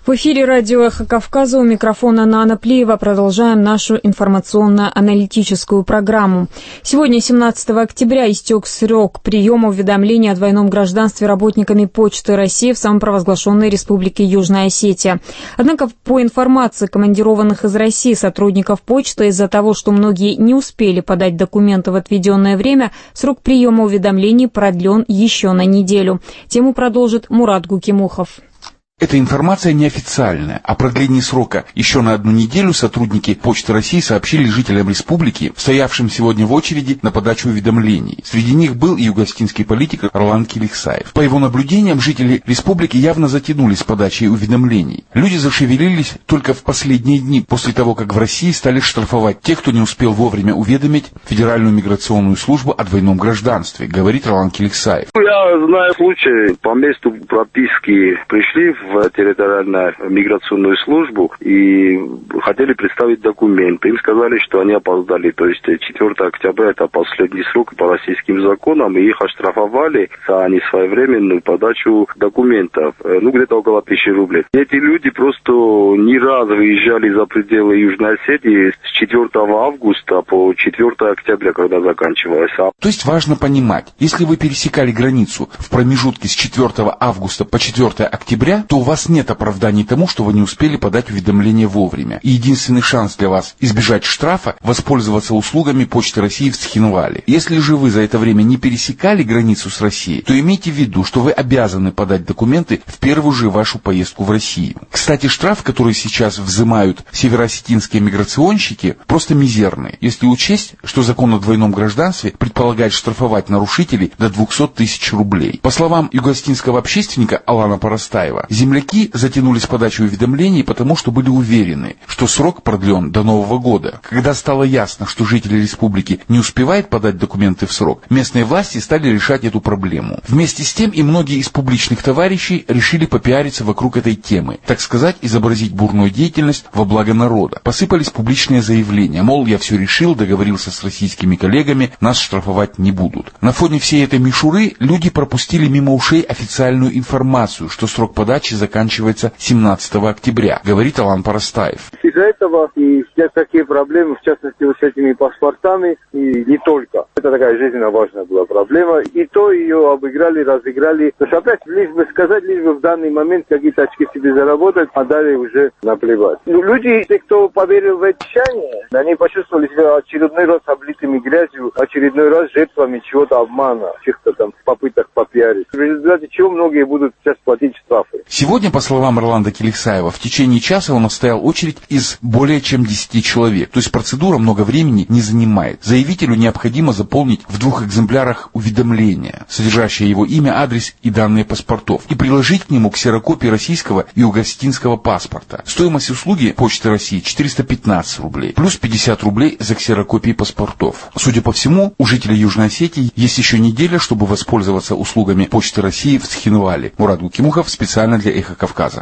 В эфире радио «Эхо Кавказа», у микрофона Нана Плиева. Продолжаем нашу информационно-аналитическую программу. Сегодня, 17 октября, истек срок приема уведомлений о двойном гражданстве работниками Почты России в самопровозглашенной Республике Южная Осетия. Однако, по информации командированных из России сотрудников почты, из-за того, что многие не успели подать документы в отведенное время, срок приема уведомлений продлен еще на неделю. Тему продолжит Мурат Гукимухов. Эта информация неофициальная. О продлении срока еще на 1 неделю сотрудники Почты России сообщили жителям республики, стоявшим сегодня в очереди на подачу уведомлений. Среди них был и югостинский политик Роланд Келихсаев. По его наблюдениям, жители республики явно затянулись с подачей уведомлений. Люди зашевелились только в последние дни, после того, как в России стали штрафовать тех, кто не успел вовремя уведомить Федеральную миграционную службу о двойном гражданстве, говорит Роланд Келихсаев. Я знаю случай, по месту прописки пришли в территориальную миграционную службу и хотели представить документы. Им сказали, что они опоздали. То есть 4 октября это последний срок по российским законам, и их оштрафовали за несвоевременную подачу документов. Где-то около 1000 рублей. Эти люди просто не раз выезжали за пределы Южной Осетии с 4 августа по 4 октября, когда заканчивалось. То есть важно понимать, если вы пересекали границу в промежутке с 4 августа по 4 октября, то у вас нет оправданий тому, что вы не успели подать уведомление вовремя. И единственный шанс для вас избежать штрафа – воспользоваться услугами Почты России в Цхинвале. Если же вы за это время не пересекали границу с Россией, то имейте в виду, что вы обязаны подать документы в первую же вашу поездку в Россию. Кстати, штраф, который сейчас взимают североосетинские миграционщики, просто мизерный, если учесть, что закон о двойном гражданстве предполагает штрафовать нарушителей до 200 тысяч рублей. По словам югостинского общественника Алана Парастаева, земляки затянулись с подачей уведомлений, потому что были уверены, что срок продлен до Нового года. Когда стало ясно, что жители республики не успевают подать документы в срок, местные власти стали решать эту проблему. Вместе с тем и многие из публичных товарищей решили попиариться вокруг этой темы, так сказать, изобразить бурную деятельность во благо народа. Посыпались публичные заявления, мол, я все решил, договорился с российскими коллегами, нас штрафовать не будут. На фоне всей этой мишуры люди пропустили мимо ушей официальную информацию, что срок подачи заканчивается 17 октября, говорит Алан Парастаев. Из-за этого и сейчас такие проблемы, в частности, вот с этими паспортами, и не только. Это такая жизненно важная была проблема. И то ее обыграли, разыграли. То есть опять, лишь бы сказать, лишь бы в данный момент какие-то очки себе заработать, а далее уже наплевать. Люди, те, кто поверил в обещание, они почувствовали себя очередной раз облитыми грязью, очередной раз жертвами чего-то обмана, чьих-то там попыток попиарить. В результате чего многие будут сейчас платить штрафы. Сегодня, по словам Роланда Келихсаева, в течение часа он отстоял очередь из более чем 10 человек. То есть процедура много времени не занимает. Заявителю необходимо заполнить в 2 экземплярах уведомление, содержащее его имя, адрес и данные паспортов, и приложить к нему ксерокопии российского и югостинского паспорта. Стоимость услуги Почты России 415 рублей, плюс 50 рублей за ксерокопии паспортов. Судя по всему, у жителей Южной Осетии есть еще неделя, чтобы воспользоваться услугами Почты России в Цхинвале. Мурат Гукимухов, специально для «Эхо Кавказа».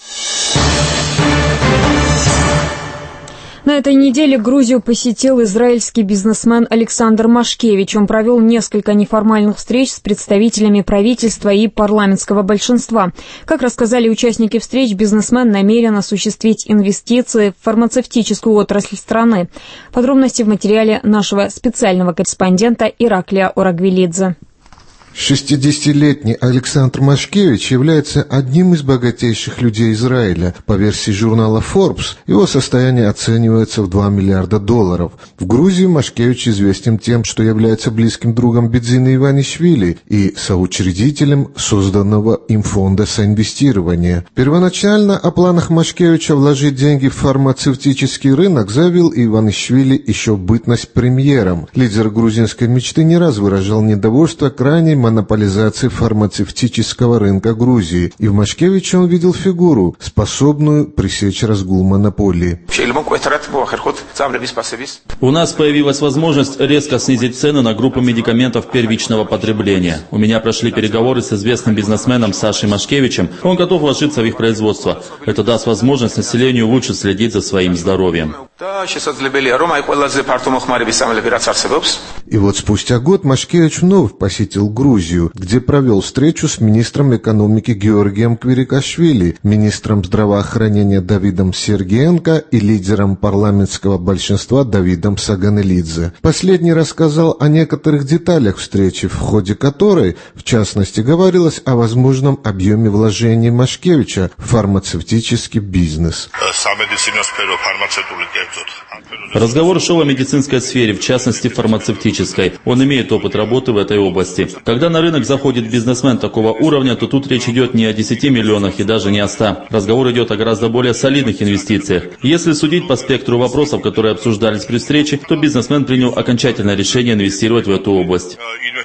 На этой неделе Грузию посетил израильский бизнесмен Александр Машкевич. Он провел несколько неформальных встреч с представителями правительства и парламентского большинства. Как рассказали участники встреч, бизнесмен намерен осуществить инвестиции в фармацевтическую отрасль страны. Подробности в материале нашего специального корреспондента Ираклия Орагвелидзе. 60-летний Александр Машкевич является одним из богатейших людей Израиля. По версии журнала Forbes, его состояние оценивается в $2 миллиарда. В Грузии Машкевич известен тем, что является близким другом Бедзины Иванишвили и соучредителем созданного им фонда соинвестирования. Первоначально о планах Машкевича вложить деньги в фармацевтический рынок заявил Иванишвили еще в бытность премьером. Лидер грузинской мечты не раз выражал недовольство крайней монополизации фармацевтического рынка Грузии, и в Машкевиче он видел фигуру, способную пресечь разгул монополии. У нас появилась возможность резко снизить цены на группы медикаментов первичного потребления. У меня прошли переговоры с известным бизнесменом Сашей Машкевичем. Он готов вложиться в их производство. Это даст возможность населению лучше следить за своим здоровьем. И вот спустя год Машкевич вновь посетил Грузию, где провел встречу с министром экономики Георгием Квирикашвили, министром здравоохранения Давидом Сергеенко и лидером парламентского большинства Давидом Саганелидзе. Последний рассказал о некоторых деталях встречи, в ходе которой, в частности, говорилось о возможном объеме вложений Машкевича в фармацевтический бизнес. Разговор шел о медицинской сфере, в частности фармацевтической. Он имеет опыт работы в этой области. Когда на рынок заходит бизнесмен такого уровня, то тут речь идет не о 10 миллионах и даже не о 100. Разговор идет о гораздо более солидных инвестициях. Если судить по спектру вопросов, которые обсуждались при встрече, то бизнесмен принял окончательное решение инвестировать в эту область.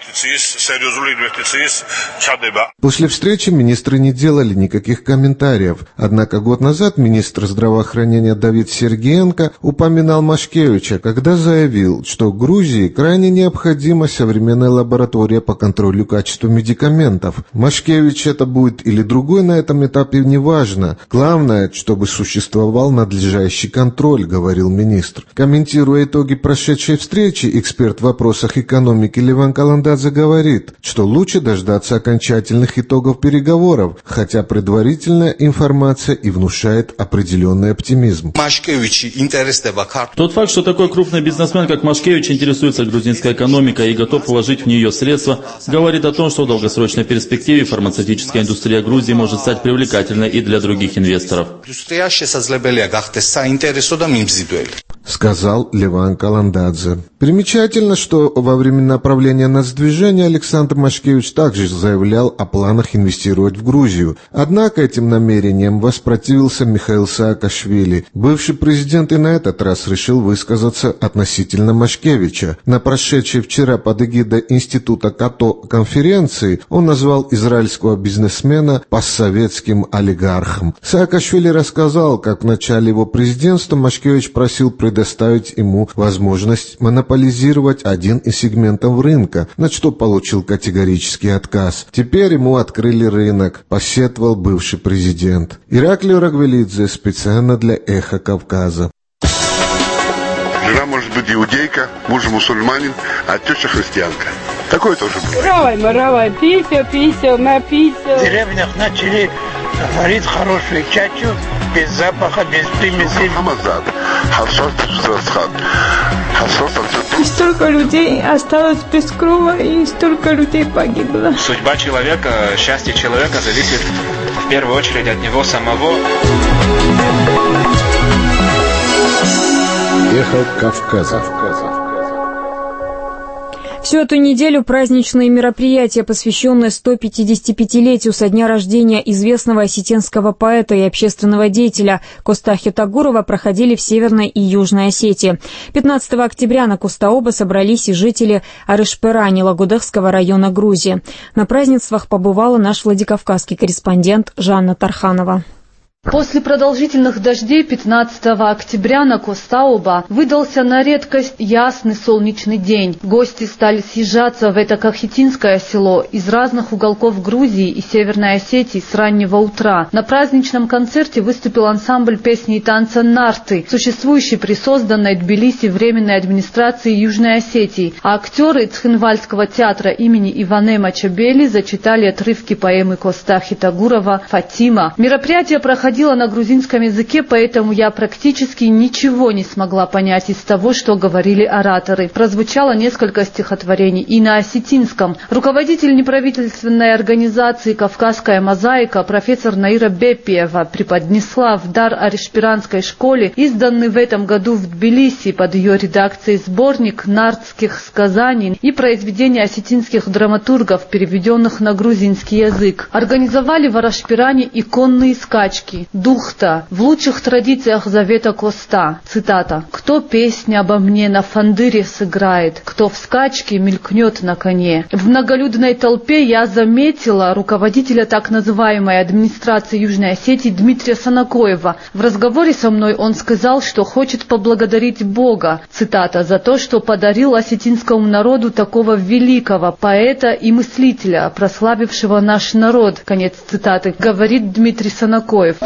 После встречи министры не делали никаких комментариев. Однако год назад министр здравоохранения Давид Сергеенко упоминал Машкевича, когда заявил, что Грузии крайне необходима современная лаборатория по контролю качества медикаментов. Машкевич это будет или другой на этом этапе, неважно. Главное, чтобы существовал надлежащий контроль, говорил министр. Комментируя итоги прошедшей встречи, эксперт в вопросах экономики Леван Каландадзе говорит, что лучше дождаться окончательных итогов переговоров, хотя предварительная информация и внушает определенный оптимизм. Тот факт, что такой крупный бизнесмен, как Машкевич, интересуется грузинской экономикой и готов вложить в нее средства, говорит о том, что в долгосрочной перспективе фармацевтическая индустрия Грузии может стать привлекательной и для других инвесторов. Сказал Леван Каландадзе. Примечательно, что во времена правления нацдвижения Александр Машкевич также заявлял о планах инвестировать в Грузию. Однако этим намерением воспротивился Михаил Саакашвили. Бывший президент и на этот раз решил высказаться относительно Машкевича. На прошедшей вчера под эгидой Института КАТО конференции он назвал израильского бизнесмена постсоветским олигархом. Саакашвили рассказал, как в начале его президентства Машкевич просил предоставить ему возможность монополизировать один из сегментов рынка, на что получил категорический отказ. Теперь ему открыли рынок, посетовал бывший президент. Ираклий Рагвелидзе специально для «Эхо Кавказа». Жена может быть иудейка, муж мусульманин, а теща христианка. Такое тоже было. Равай, пися, напися. В деревнях начали варить хорошую чачу, без запаха, без примесей. И столько людей осталось без крова, и столько людей погибло. Судьба человека, счастье человека зависит в первую очередь от него самого. Эхо Кавказа. Всю эту неделю праздничные мероприятия, посвященные 155-летию со дня рождения известного осетинского поэта и общественного деятеля Костахи Тагурова, проходили в Северной и Южной Осетии. 15 октября на Коста-Оба собрались и жители Арышперани Лагудехского района Грузии. На празднествах побывала наш владикавказский корреспондент Жанна Тарханова. После продолжительных дождей 15 октября на Коста-Оба выдался на редкость ясный солнечный день. Гости стали съезжаться в это кахетинское село из разных уголков Грузии и Северной Осетии с раннего утра. На праздничном концерте выступил ансамбль песни и танца «Нарты», существующий при созданной Тбилиси Временной администрации Южной Осетии, а актеры Цхинвальского театра имени Иванема Чабели зачитали отрывки поэмы Костахи Тагурова «Фатима». Мероприятие проходило на грузинском языке, поэтому я практически ничего не смогла понять из того, что говорили ораторы. Прозвучало несколько стихотворений и на осетинском. Руководитель неправительственной организации «Кавказская мозаика» профессор Наира Бепиева преподнесла в дар Арышперанской школе изданный в этом году в Тбилиси под ее редакцией сборник нартских сказаний и произведений осетинских драматургов, переведенных на грузинский язык. Организовали в Арышперане и конные скачки. Духта. В лучших традициях завета Коста. Цитата. «Кто песню обо мне на фандыре сыграет, кто в скачке мелькнет на коне». В многолюдной толпе я заметила руководителя так называемой администрации Южной Осетии Дмитрия Санакоева. В разговоре со мной он сказал, что хочет поблагодарить Бога, цитата, «за то, что подарил осетинскому народу такого великого поэта и мыслителя, прославившего наш народ», конец цитаты, говорит Дмитрий Санакоев.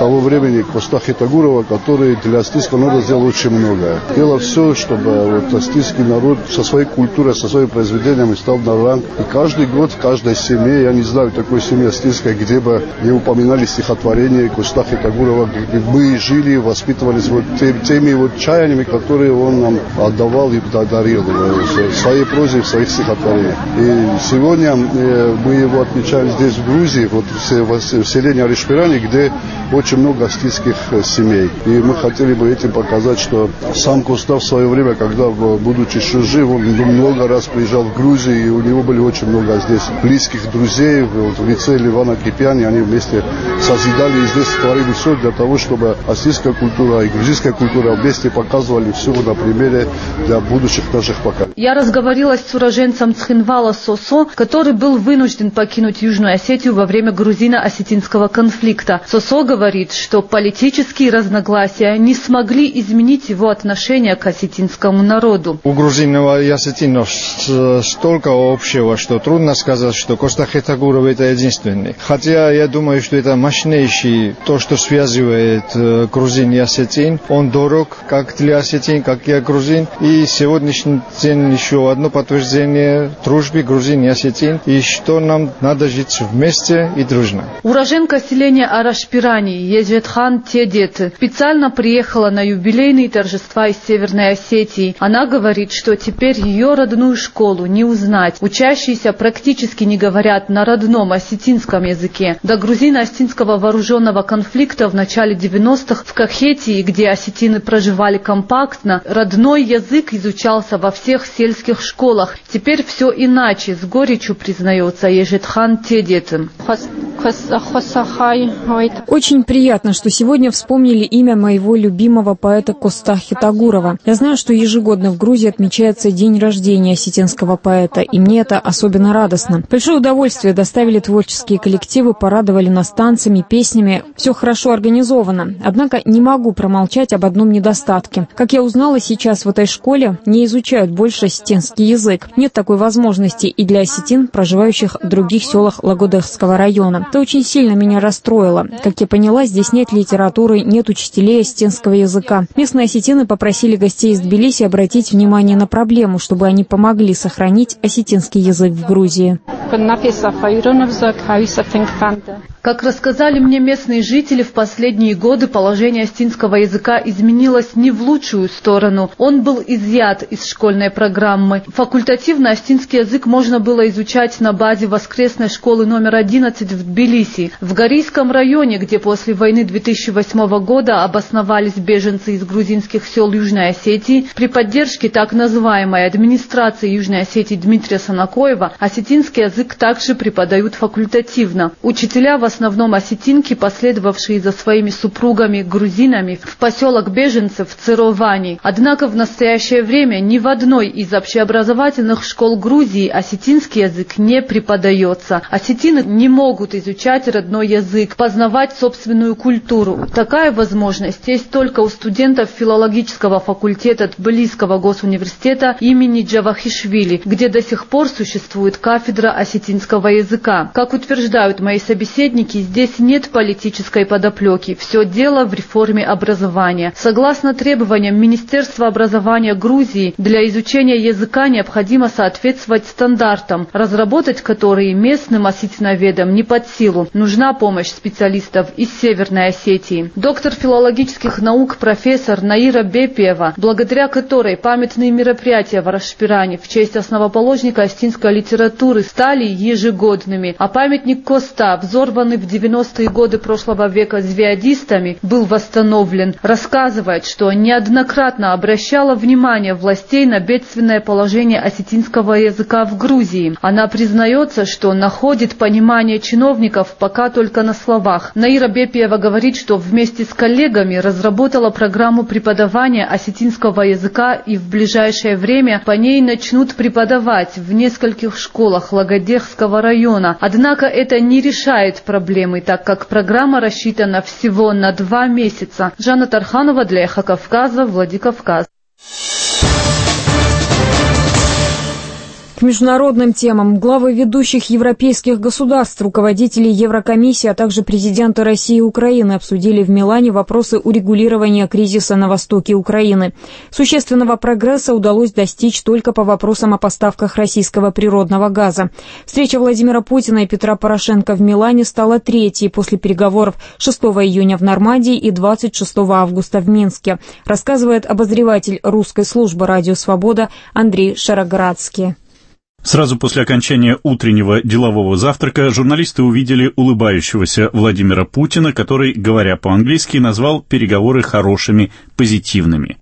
того времени Коста Хитагурова, который для астильского народа сделал очень многое. Делал все, чтобы вот астильский народ со своей культурой, со своими произведениями стал на ранг. И каждый год в каждой семье, я не знаю такой семьи астильской, где бы не упоминали стихотворения Коста Хитагурова, где мы жили, воспитывались вот теми вот чаяниями, которые он нам отдавал и дарил в своей прозе, в своих стихотворениях. И сегодня мы его отмечаем здесь, в Грузии, вот в селении Аришпирани, где очень много астильских семей. И мы хотели бы этим показать, что сам Коста в свое время, когда, будучи еще жив, он много раз приезжал в Грузию, и у него были очень много здесь близких друзей. Вот в лице Ливана Кипяни они вместе созидали и здесь творили все для того, чтобы астильская культура и грузинская культура вместе показывали все на примере для будущих наших поколений. Я разговорилась с уроженцем Цхинвала Сосо, который был вынужден покинуть Южную Осетию во время грузино-осетинского конфликта. Сосо говорит, что политические разногласия не смогли изменить его отношение к осетинскому народу. У грузинов и осетинов столько общего, что трудно сказать, что Коста Хитагуров это единственный. Хотя я думаю, что это мощнейший, то, что связывает грузин и осетин. Он дорог как для осетин, как и грузин. И сегодняшний день еще одно подтверждение дружбы грузин и осетин. И что нам надо жить вместе и дружно. Уроженка селения Арашпирани Ежетхан Тедет специально приехала на юбилейные торжества из Северной Осетии. Она говорит, что теперь ее родную школу не узнать. Учащиеся практически не говорят на родном осетинском языке. До грузино-осетинского вооруженного конфликта в начале 90-х в Кахетии, где осетины проживали компактно, родной язык изучался во всех сельских школах. Теперь все иначе, с горечью признается Ежетхан Тедет. Очень приятно, что сегодня вспомнили имя моего любимого поэта Коста Хитагурова. Я знаю, что ежегодно в Грузии отмечается день рождения осетинского поэта, и мне это особенно радостно. Большое удовольствие доставили творческие коллективы, порадовали нас танцами, песнями. Все хорошо организовано. Однако не могу промолчать об одном недостатке. Как я узнала, сейчас в этой школе не изучают больше осетинский язык. Нет такой возможности и для осетин, проживающих в других селах Лагодехского района. Это очень сильно меня расстроило. Как я поняла, здесь нет литературы, нет учителей осетинского языка. Местные осетины попросили гостей из Тбилиси обратить внимание на проблему, чтобы они помогли сохранить осетинский язык в Грузии. Как рассказали мне местные жители, в последние годы положение осетинского языка изменилось не в лучшую сторону. Он был изъят из школьной программы. Факультативно осетинский язык можно было изучать на базе воскресной школы номер 11 в Тбилиси. В Горийском районе, где после войны 2008 года обосновались беженцы из грузинских сел Южной Осетии, при поддержке так называемой администрации Южной Осетии Дмитрия Санакоева, осетинский язык также преподают факультативно. Учителя в основном осетинки, последовавшие за своими супругами грузинами в поселок беженцев Цировани. Однако в настоящее время ни в одной из общеобразовательных школ Грузии осетинский язык не преподается. Осетины не могут изучать родной язык, познавать собственную культуру. Такая возможность есть только у студентов филологического факультета Тбилисского госуниверситета имени Джавахишвили, где до сих пор существует кафедра осетинского языка. Как утверждают мои собеседники, здесь нет политической подоплеки. Все дело в реформе образования. Согласно требованиям Министерства образования Грузии, для изучения языка необходимо соответствовать стандартам, разработать которые местным осетиноведам не под силу. Нужна помощь специалистов из Северной Осетии. Доктор филологических наук профессор Наира Бепиева, благодаря которой памятные мероприятия в Арашпирани в честь основоположника осетинской литературы стали ежегодными, а памятник Коста, взорванный в 90-е годы прошлого века звеядистами, был восстановлен, рассказывает, что неоднократно обращала внимание властей на бедственное положение осетинского языка в Грузии. Она признается, что находит понимание чиновников пока только на словах. Наира Бепиева говорит, что вместе с коллегами разработала программу преподавания осетинского языка и в ближайшее время по ней начнут преподавать в нескольких школах Лагодехского района. Однако это не решает проблемы, так как программа рассчитана всего на 2 месяца. Жанна Тарханова для Эхо Кавказа, Владикавказ. международным темам главы ведущих европейских государств, руководители Еврокомиссии, а также президенты России и Украины обсудили в Милане вопросы урегулирования кризиса на востоке Украины. Существенного прогресса удалось достичь только по вопросам о поставках российского природного газа. Встреча Владимира Путина и Петра Порошенко в Милане стала третьей после переговоров 6 июня в Нормандии и 26 августа в Минске, рассказывает обозреватель русской службы «Радио Свобода» Андрей Шароградский. Сразу после окончания утреннего делового завтрака журналисты увидели улыбающегося Владимира Путина, который, говоря по-английски, назвал переговоры хорошими, позитивными.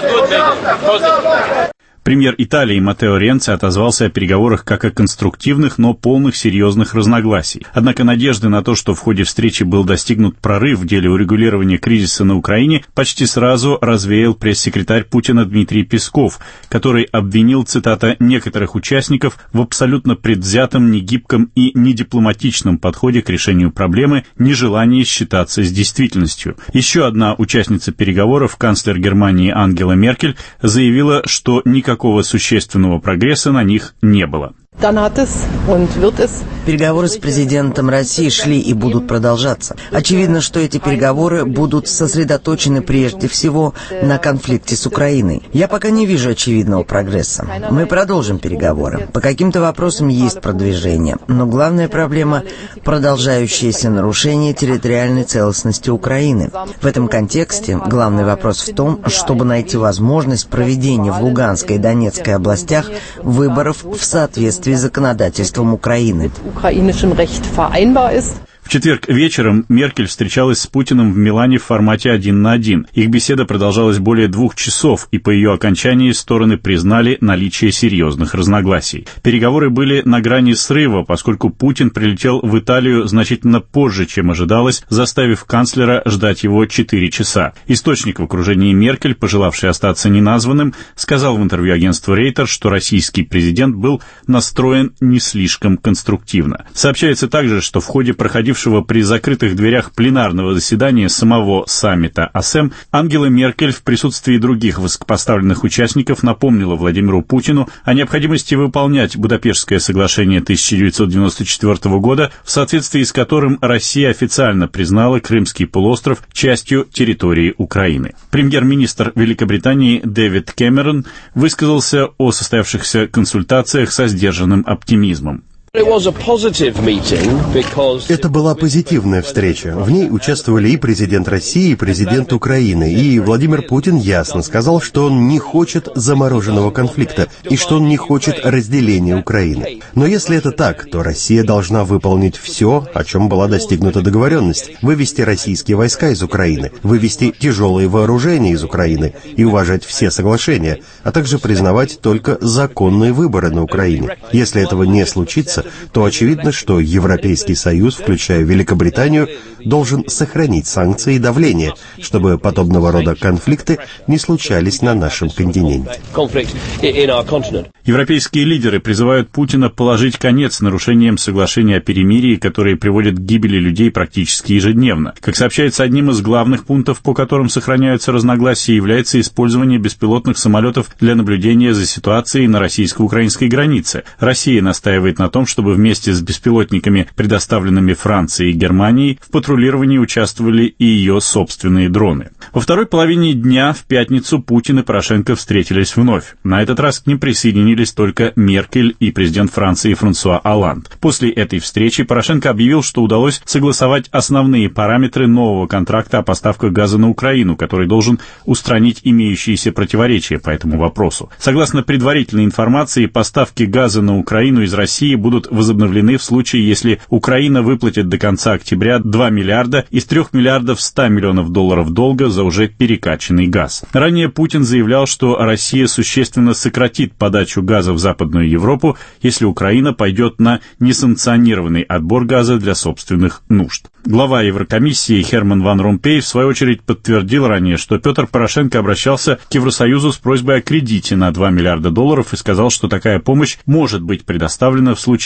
Премьер Италии Маттео Ренци отозвался о переговорах как о конструктивных, но полных серьезных разногласий. Однако надежды на то, что в ходе встречи был достигнут прорыв в деле урегулирования кризиса на Украине, почти сразу развеял пресс-секретарь Путина Дмитрий Песков, который обвинил, цитата, некоторых участников в абсолютно предвзятом, негибком и недипломатичном подходе к решению проблемы, нежелании считаться с действительностью. Еще одна участница переговоров, канцлер Германии Ангела Меркель, заявила, что никакого существенного прогресса на них не было. Переговоры с президентом России шли и будут продолжаться. Очевидно, что эти переговоры будут сосредоточены прежде всего на конфликте с Украиной. Я пока не вижу очевидного прогресса. Мы продолжим переговоры. По каким-то вопросам есть продвижение, но главная проблема – продолжающееся нарушение территориальной целостности Украины. В этом контексте главный вопрос в том, чтобы найти возможность проведения в Луганской и Донецкой областях выборов в соответствии с законодательством Украины. В четверг вечером Меркель встречалась с Путиным в Милане в формате 1 на 1. Их беседа продолжалась более 2 часов, и по ее окончании стороны признали наличие серьезных разногласий. Переговоры были на грани срыва, поскольку Путин прилетел в Италию значительно позже, чем ожидалось, заставив канцлера ждать его 4 часа. Источник в окружении Меркель, пожелавший остаться неназванным, сказал в интервью агентству Рейтер, что российский президент был настроен не слишком конструктивно. Сообщается также, что в ходе проходившего при закрытых дверях пленарного заседания самого саммита АСЭМ Ангела Меркель в присутствии других высокопоставленных участников напомнила Владимиру Путину о необходимости выполнять Будапештское соглашение 1994 года, в соответствии с которым Россия официально признала Крымский полуостров частью территории Украины. Премьер-министр Великобритании Дэвид Кэмерон высказался о состоявшихся консультациях со сдержанным оптимизмом. Это была позитивная встреча. В ней участвовали и президент России, и президент Украины. И Владимир Путин ясно сказал, что он не хочет замороженного конфликта и что он не хочет разделения Украины. Но если это так, то Россия должна выполнить все, о чем была достигнута договоренность. Вывести российские войска из Украины, вывести тяжелые вооружения из Украины и уважать все соглашения, а также признавать только законные выборы на Украине. Если этого не случится, то очевидно, что Европейский Союз, включая Великобританию, должен сохранить санкции и давление, чтобы подобного рода конфликты не случались на нашем континенте. Европейские лидеры призывают Путина положить конец нарушениям соглашения о перемирии, которые приводят к гибели людей практически ежедневно. Как сообщается, одним из главных пунктов, по которым сохраняются разногласия, является использование беспилотных самолетов для наблюдения за ситуацией на российско-украинской границе. Россия настаивает на том, чтобы вместе с беспилотниками, предоставленными Францией и Германией, в патрулировании участвовали и ее собственные дроны. Во второй половине дня в пятницу Путин и Порошенко встретились вновь. На этот раз к ним присоединились только Меркель и президент Франции Франсуа Олланд. После этой встречи Порошенко объявил, что удалось согласовать основные параметры нового контракта о поставках газа на Украину, который должен устранить имеющиеся противоречия по этому вопросу. Согласно предварительной информации, поставки газа на Украину из России будут возобновлены в случае, если Украина выплатит до конца октября 2 миллиарда из 3 миллиардов 100 миллионов долларов долга за уже перекачанный газ. Ранее Путин заявлял, что Россия существенно сократит подачу газа в Западную Европу, если Украина пойдет на несанкционированный отбор газа для собственных нужд. Глава Еврокомиссии Херман Ван Ромпей в свою очередь подтвердил ранее, что Петр Порошенко обращался к Евросоюзу с просьбой о кредите на 2 миллиарда долларов и сказал, что такая помощь может быть предоставлена в случае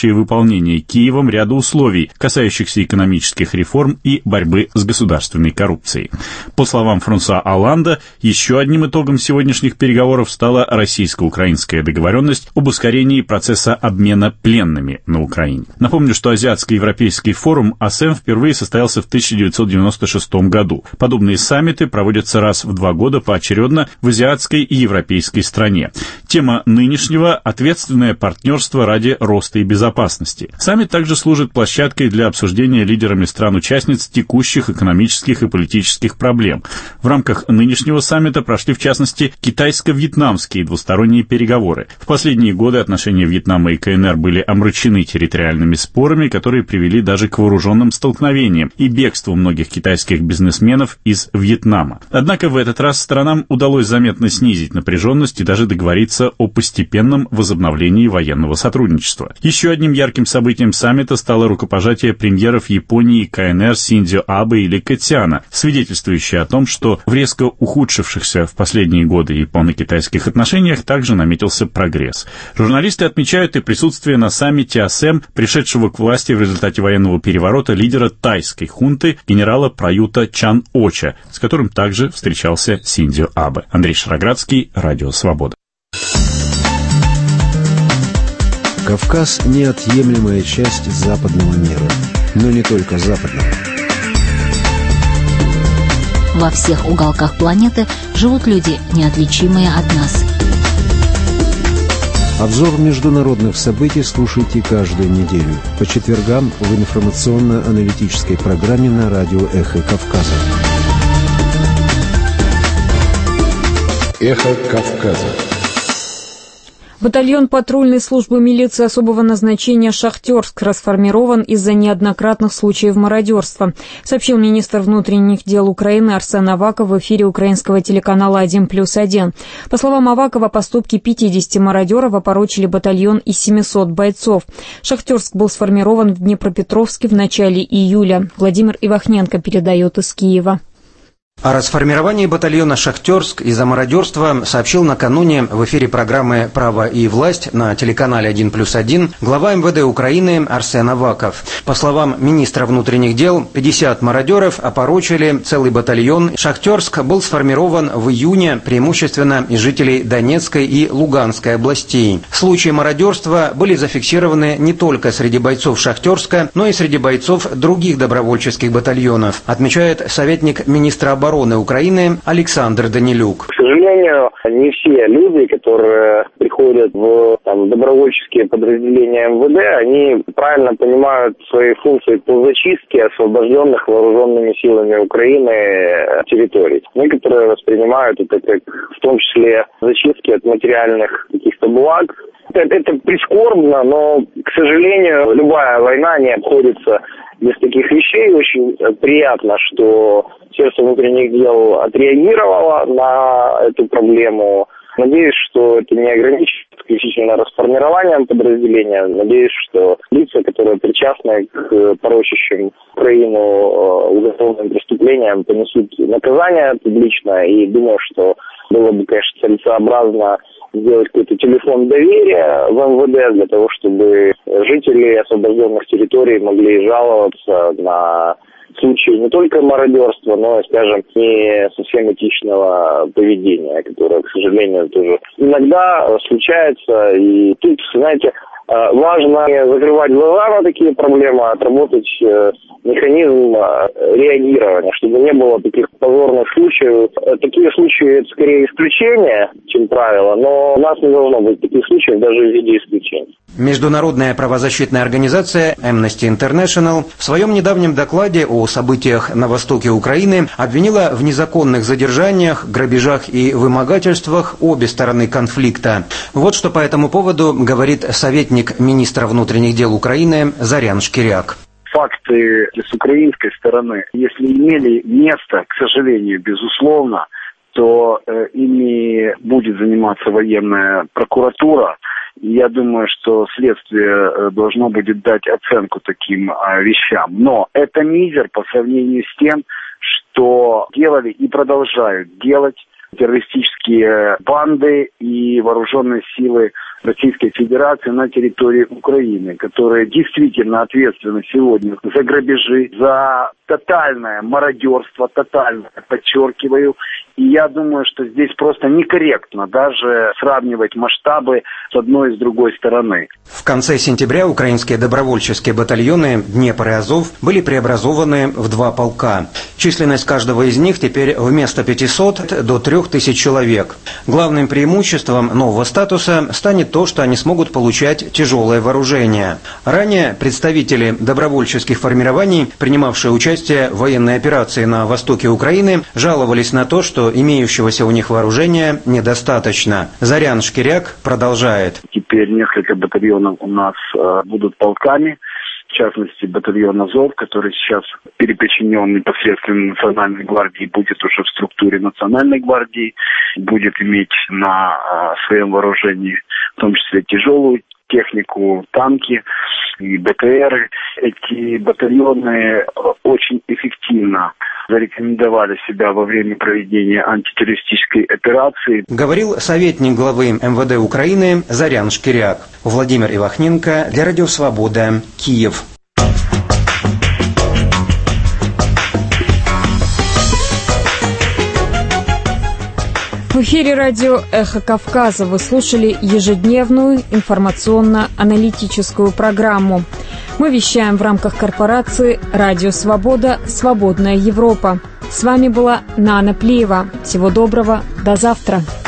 случае выполнения Киевом ряда условий, касающихся экономических реформ и борьбы с государственной коррупцией. По словам Франсуа Олланда, еще одним итогом сегодняшних переговоров стала российско-украинская договоренность об ускорении процесса обмена пленными на Украине. Напомню, что Азиатско-европейский форум АСЭМ впервые состоялся в 1996 году. Подобные саммиты проводятся раз в 2 года поочередно в азиатской и европейской стране. Тема нынешнего – ответственное партнерство ради роста и безопасности. Саммит также служит площадкой для обсуждения лидерами стран-участниц текущих экономических и политических проблем. В рамках нынешнего саммита прошли, в частности, китайско-вьетнамские двусторонние переговоры. В последние годы отношения Вьетнама и КНР были омрачены территориальными спорами, которые привели даже к вооруженным столкновениям и бегству многих китайских бизнесменов из Вьетнама. Однако в этот раз сторонам удалось заметно снизить напряженность и даже договориться о постепенном возобновлении военного сотрудничества. Еще одним ярким событием саммита стало рукопожатие премьеров Японии и КНР Синдзо Абе и Ли Кэцяна, свидетельствующее о том, что в резко ухудшившихся в последние годы японо-китайских отношениях также наметился прогресс. Журналисты отмечают и присутствие на саммите АСЭМ, пришедшего к власти в результате военного переворота лидера тайской хунты генерала Праюта Чан-Оча, с которым также встречался Синдзо Абе. Андрей Шароградский, Радио Свобода. Кавказ – неотъемлемая часть западного мира, но не только западного. Во всех уголках планеты живут люди, неотличимые от нас. Обзор международных событий слушайте каждую неделю по четвергам в информационно-аналитической программе на радио «Эхо Кавказа». «Эхо Кавказа». Батальон патрульной службы милиции особого назначения «Шахтерск» расформирован из-за неоднократных случаев мародерства, сообщил министр внутренних дел Украины Арсен Аваков в эфире украинского телеканала «1+1». По словам Авакова, поступки 50 мародеров опорочили батальон из 700 бойцов. «Шахтерск» был сформирован в Днепропетровске в начале июля. Владимир Ивахненко передает из Киева. О расформировании батальона «Шахтерск» из-за мародерства сообщил накануне в эфире программы «Право и власть» на телеканале 1+1 глава МВД Украины Арсен Аваков. По словам министра внутренних дел, 50 мародеров опорочили целый батальон. «Шахтерск» был сформирован в июне преимущественно из жителей Донецкой и Луганской областей. Случаи мародерства были зафиксированы не только среди бойцов «Шахтерска», но и среди бойцов других добровольческих батальонов, отмечает советник министра обороны Украины Александр Данилюк. К сожалению, не все люди, которые приходят в добровольческие подразделения МВД, они правильно понимают свои функции по зачистке освобожденных вооруженными силами Украины территорий. Некоторые воспринимают это как в том числе зачистки от материальных каких-то благ. Это прискорбно, но, к сожалению, любая война не обходится без таких вещей. Очень приятно, что Министерство внутренних дел отреагировало на эту проблему. Надеюсь, что это не ограничится исключительно расформированием подразделения. Надеюсь, что лица, которые причастны к порочащим Украину уголовным преступлениям, понесут наказание публично. И думаю, что было бы, конечно, целесообразно сделать какой-то телефон доверия в МВД для того, чтобы жители освобожденных территорий могли жаловаться на случаи не только мародерства, но, скажем, не совсем этичного поведения, которое, к сожалению, тоже иногда случается. И тут, знаете, важно не закрывать глаза на такие проблемы, а отработать механизм реагирования, чтобы не было таких позорных случаев. Такие случаи – это скорее исключение, чем правило, но у нас не должно быть таких случаев даже в виде исключений. Международная правозащитная организация Amnesty International в своем недавнем докладе о событиях на востоке Украины обвинила в незаконных задержаниях, грабежах и вымогательствах обе стороны конфликта. Вот что по этому поводу говорит советник министра внутренних дел Украины Зарян Шкиряк. Факты с украинской стороны, если имели место, к сожалению, безусловно, то ими будет заниматься военная прокуратура. И я думаю, что следствие должно будет дать оценку таким вещам. Но это мизер по сравнению с тем, что делали и продолжают делать террористические банды и вооруженные силы Российской Федерации на территории Украины, которые действительно ответственны сегодня за грабежи, за тотальное мародерство, тотальное, подчеркиваю. И я думаю, что здесь просто некорректно даже сравнивать масштабы с одной и с другой стороны. В конце сентября украинские добровольческие батальоны Днепр и Азов были преобразованы в 2 полка. Численность каждого из них теперь вместо 500 до 3000 человек. Главным преимуществом нового статуса станет то, что они смогут получать тяжелое вооружение. Ранее представители добровольческих формирований, принимавшие участие в военной операции на востоке Украины, жаловались на то, что имеющегося у них вооружения недостаточно. Зарян Шкиряк продолжает. Теперь несколько батальонов у нас будут полками. В частности, батальон «Азов», который сейчас переподчинен непосредственно Национальной гвардии, будет уже в структуре Национальной гвардии, будет иметь на своем вооружении в том числе тяжелую технику, танки и БТРы. Эти батальоны очень эффективно зарекомендовали себя во время проведения антитеррористической операции. Говорил советник главы МВД Украины Зарян Шкиряк. Владимир Ивахненко для Радио Свобода, Киев. В эфире радио «Эхо Кавказа» вы слушали ежедневную информационно-аналитическую программу. Мы вещаем в рамках корпорации «Радио Свобода. Свободная Европа». С вами была Нана Плиева. Всего доброго. До завтра.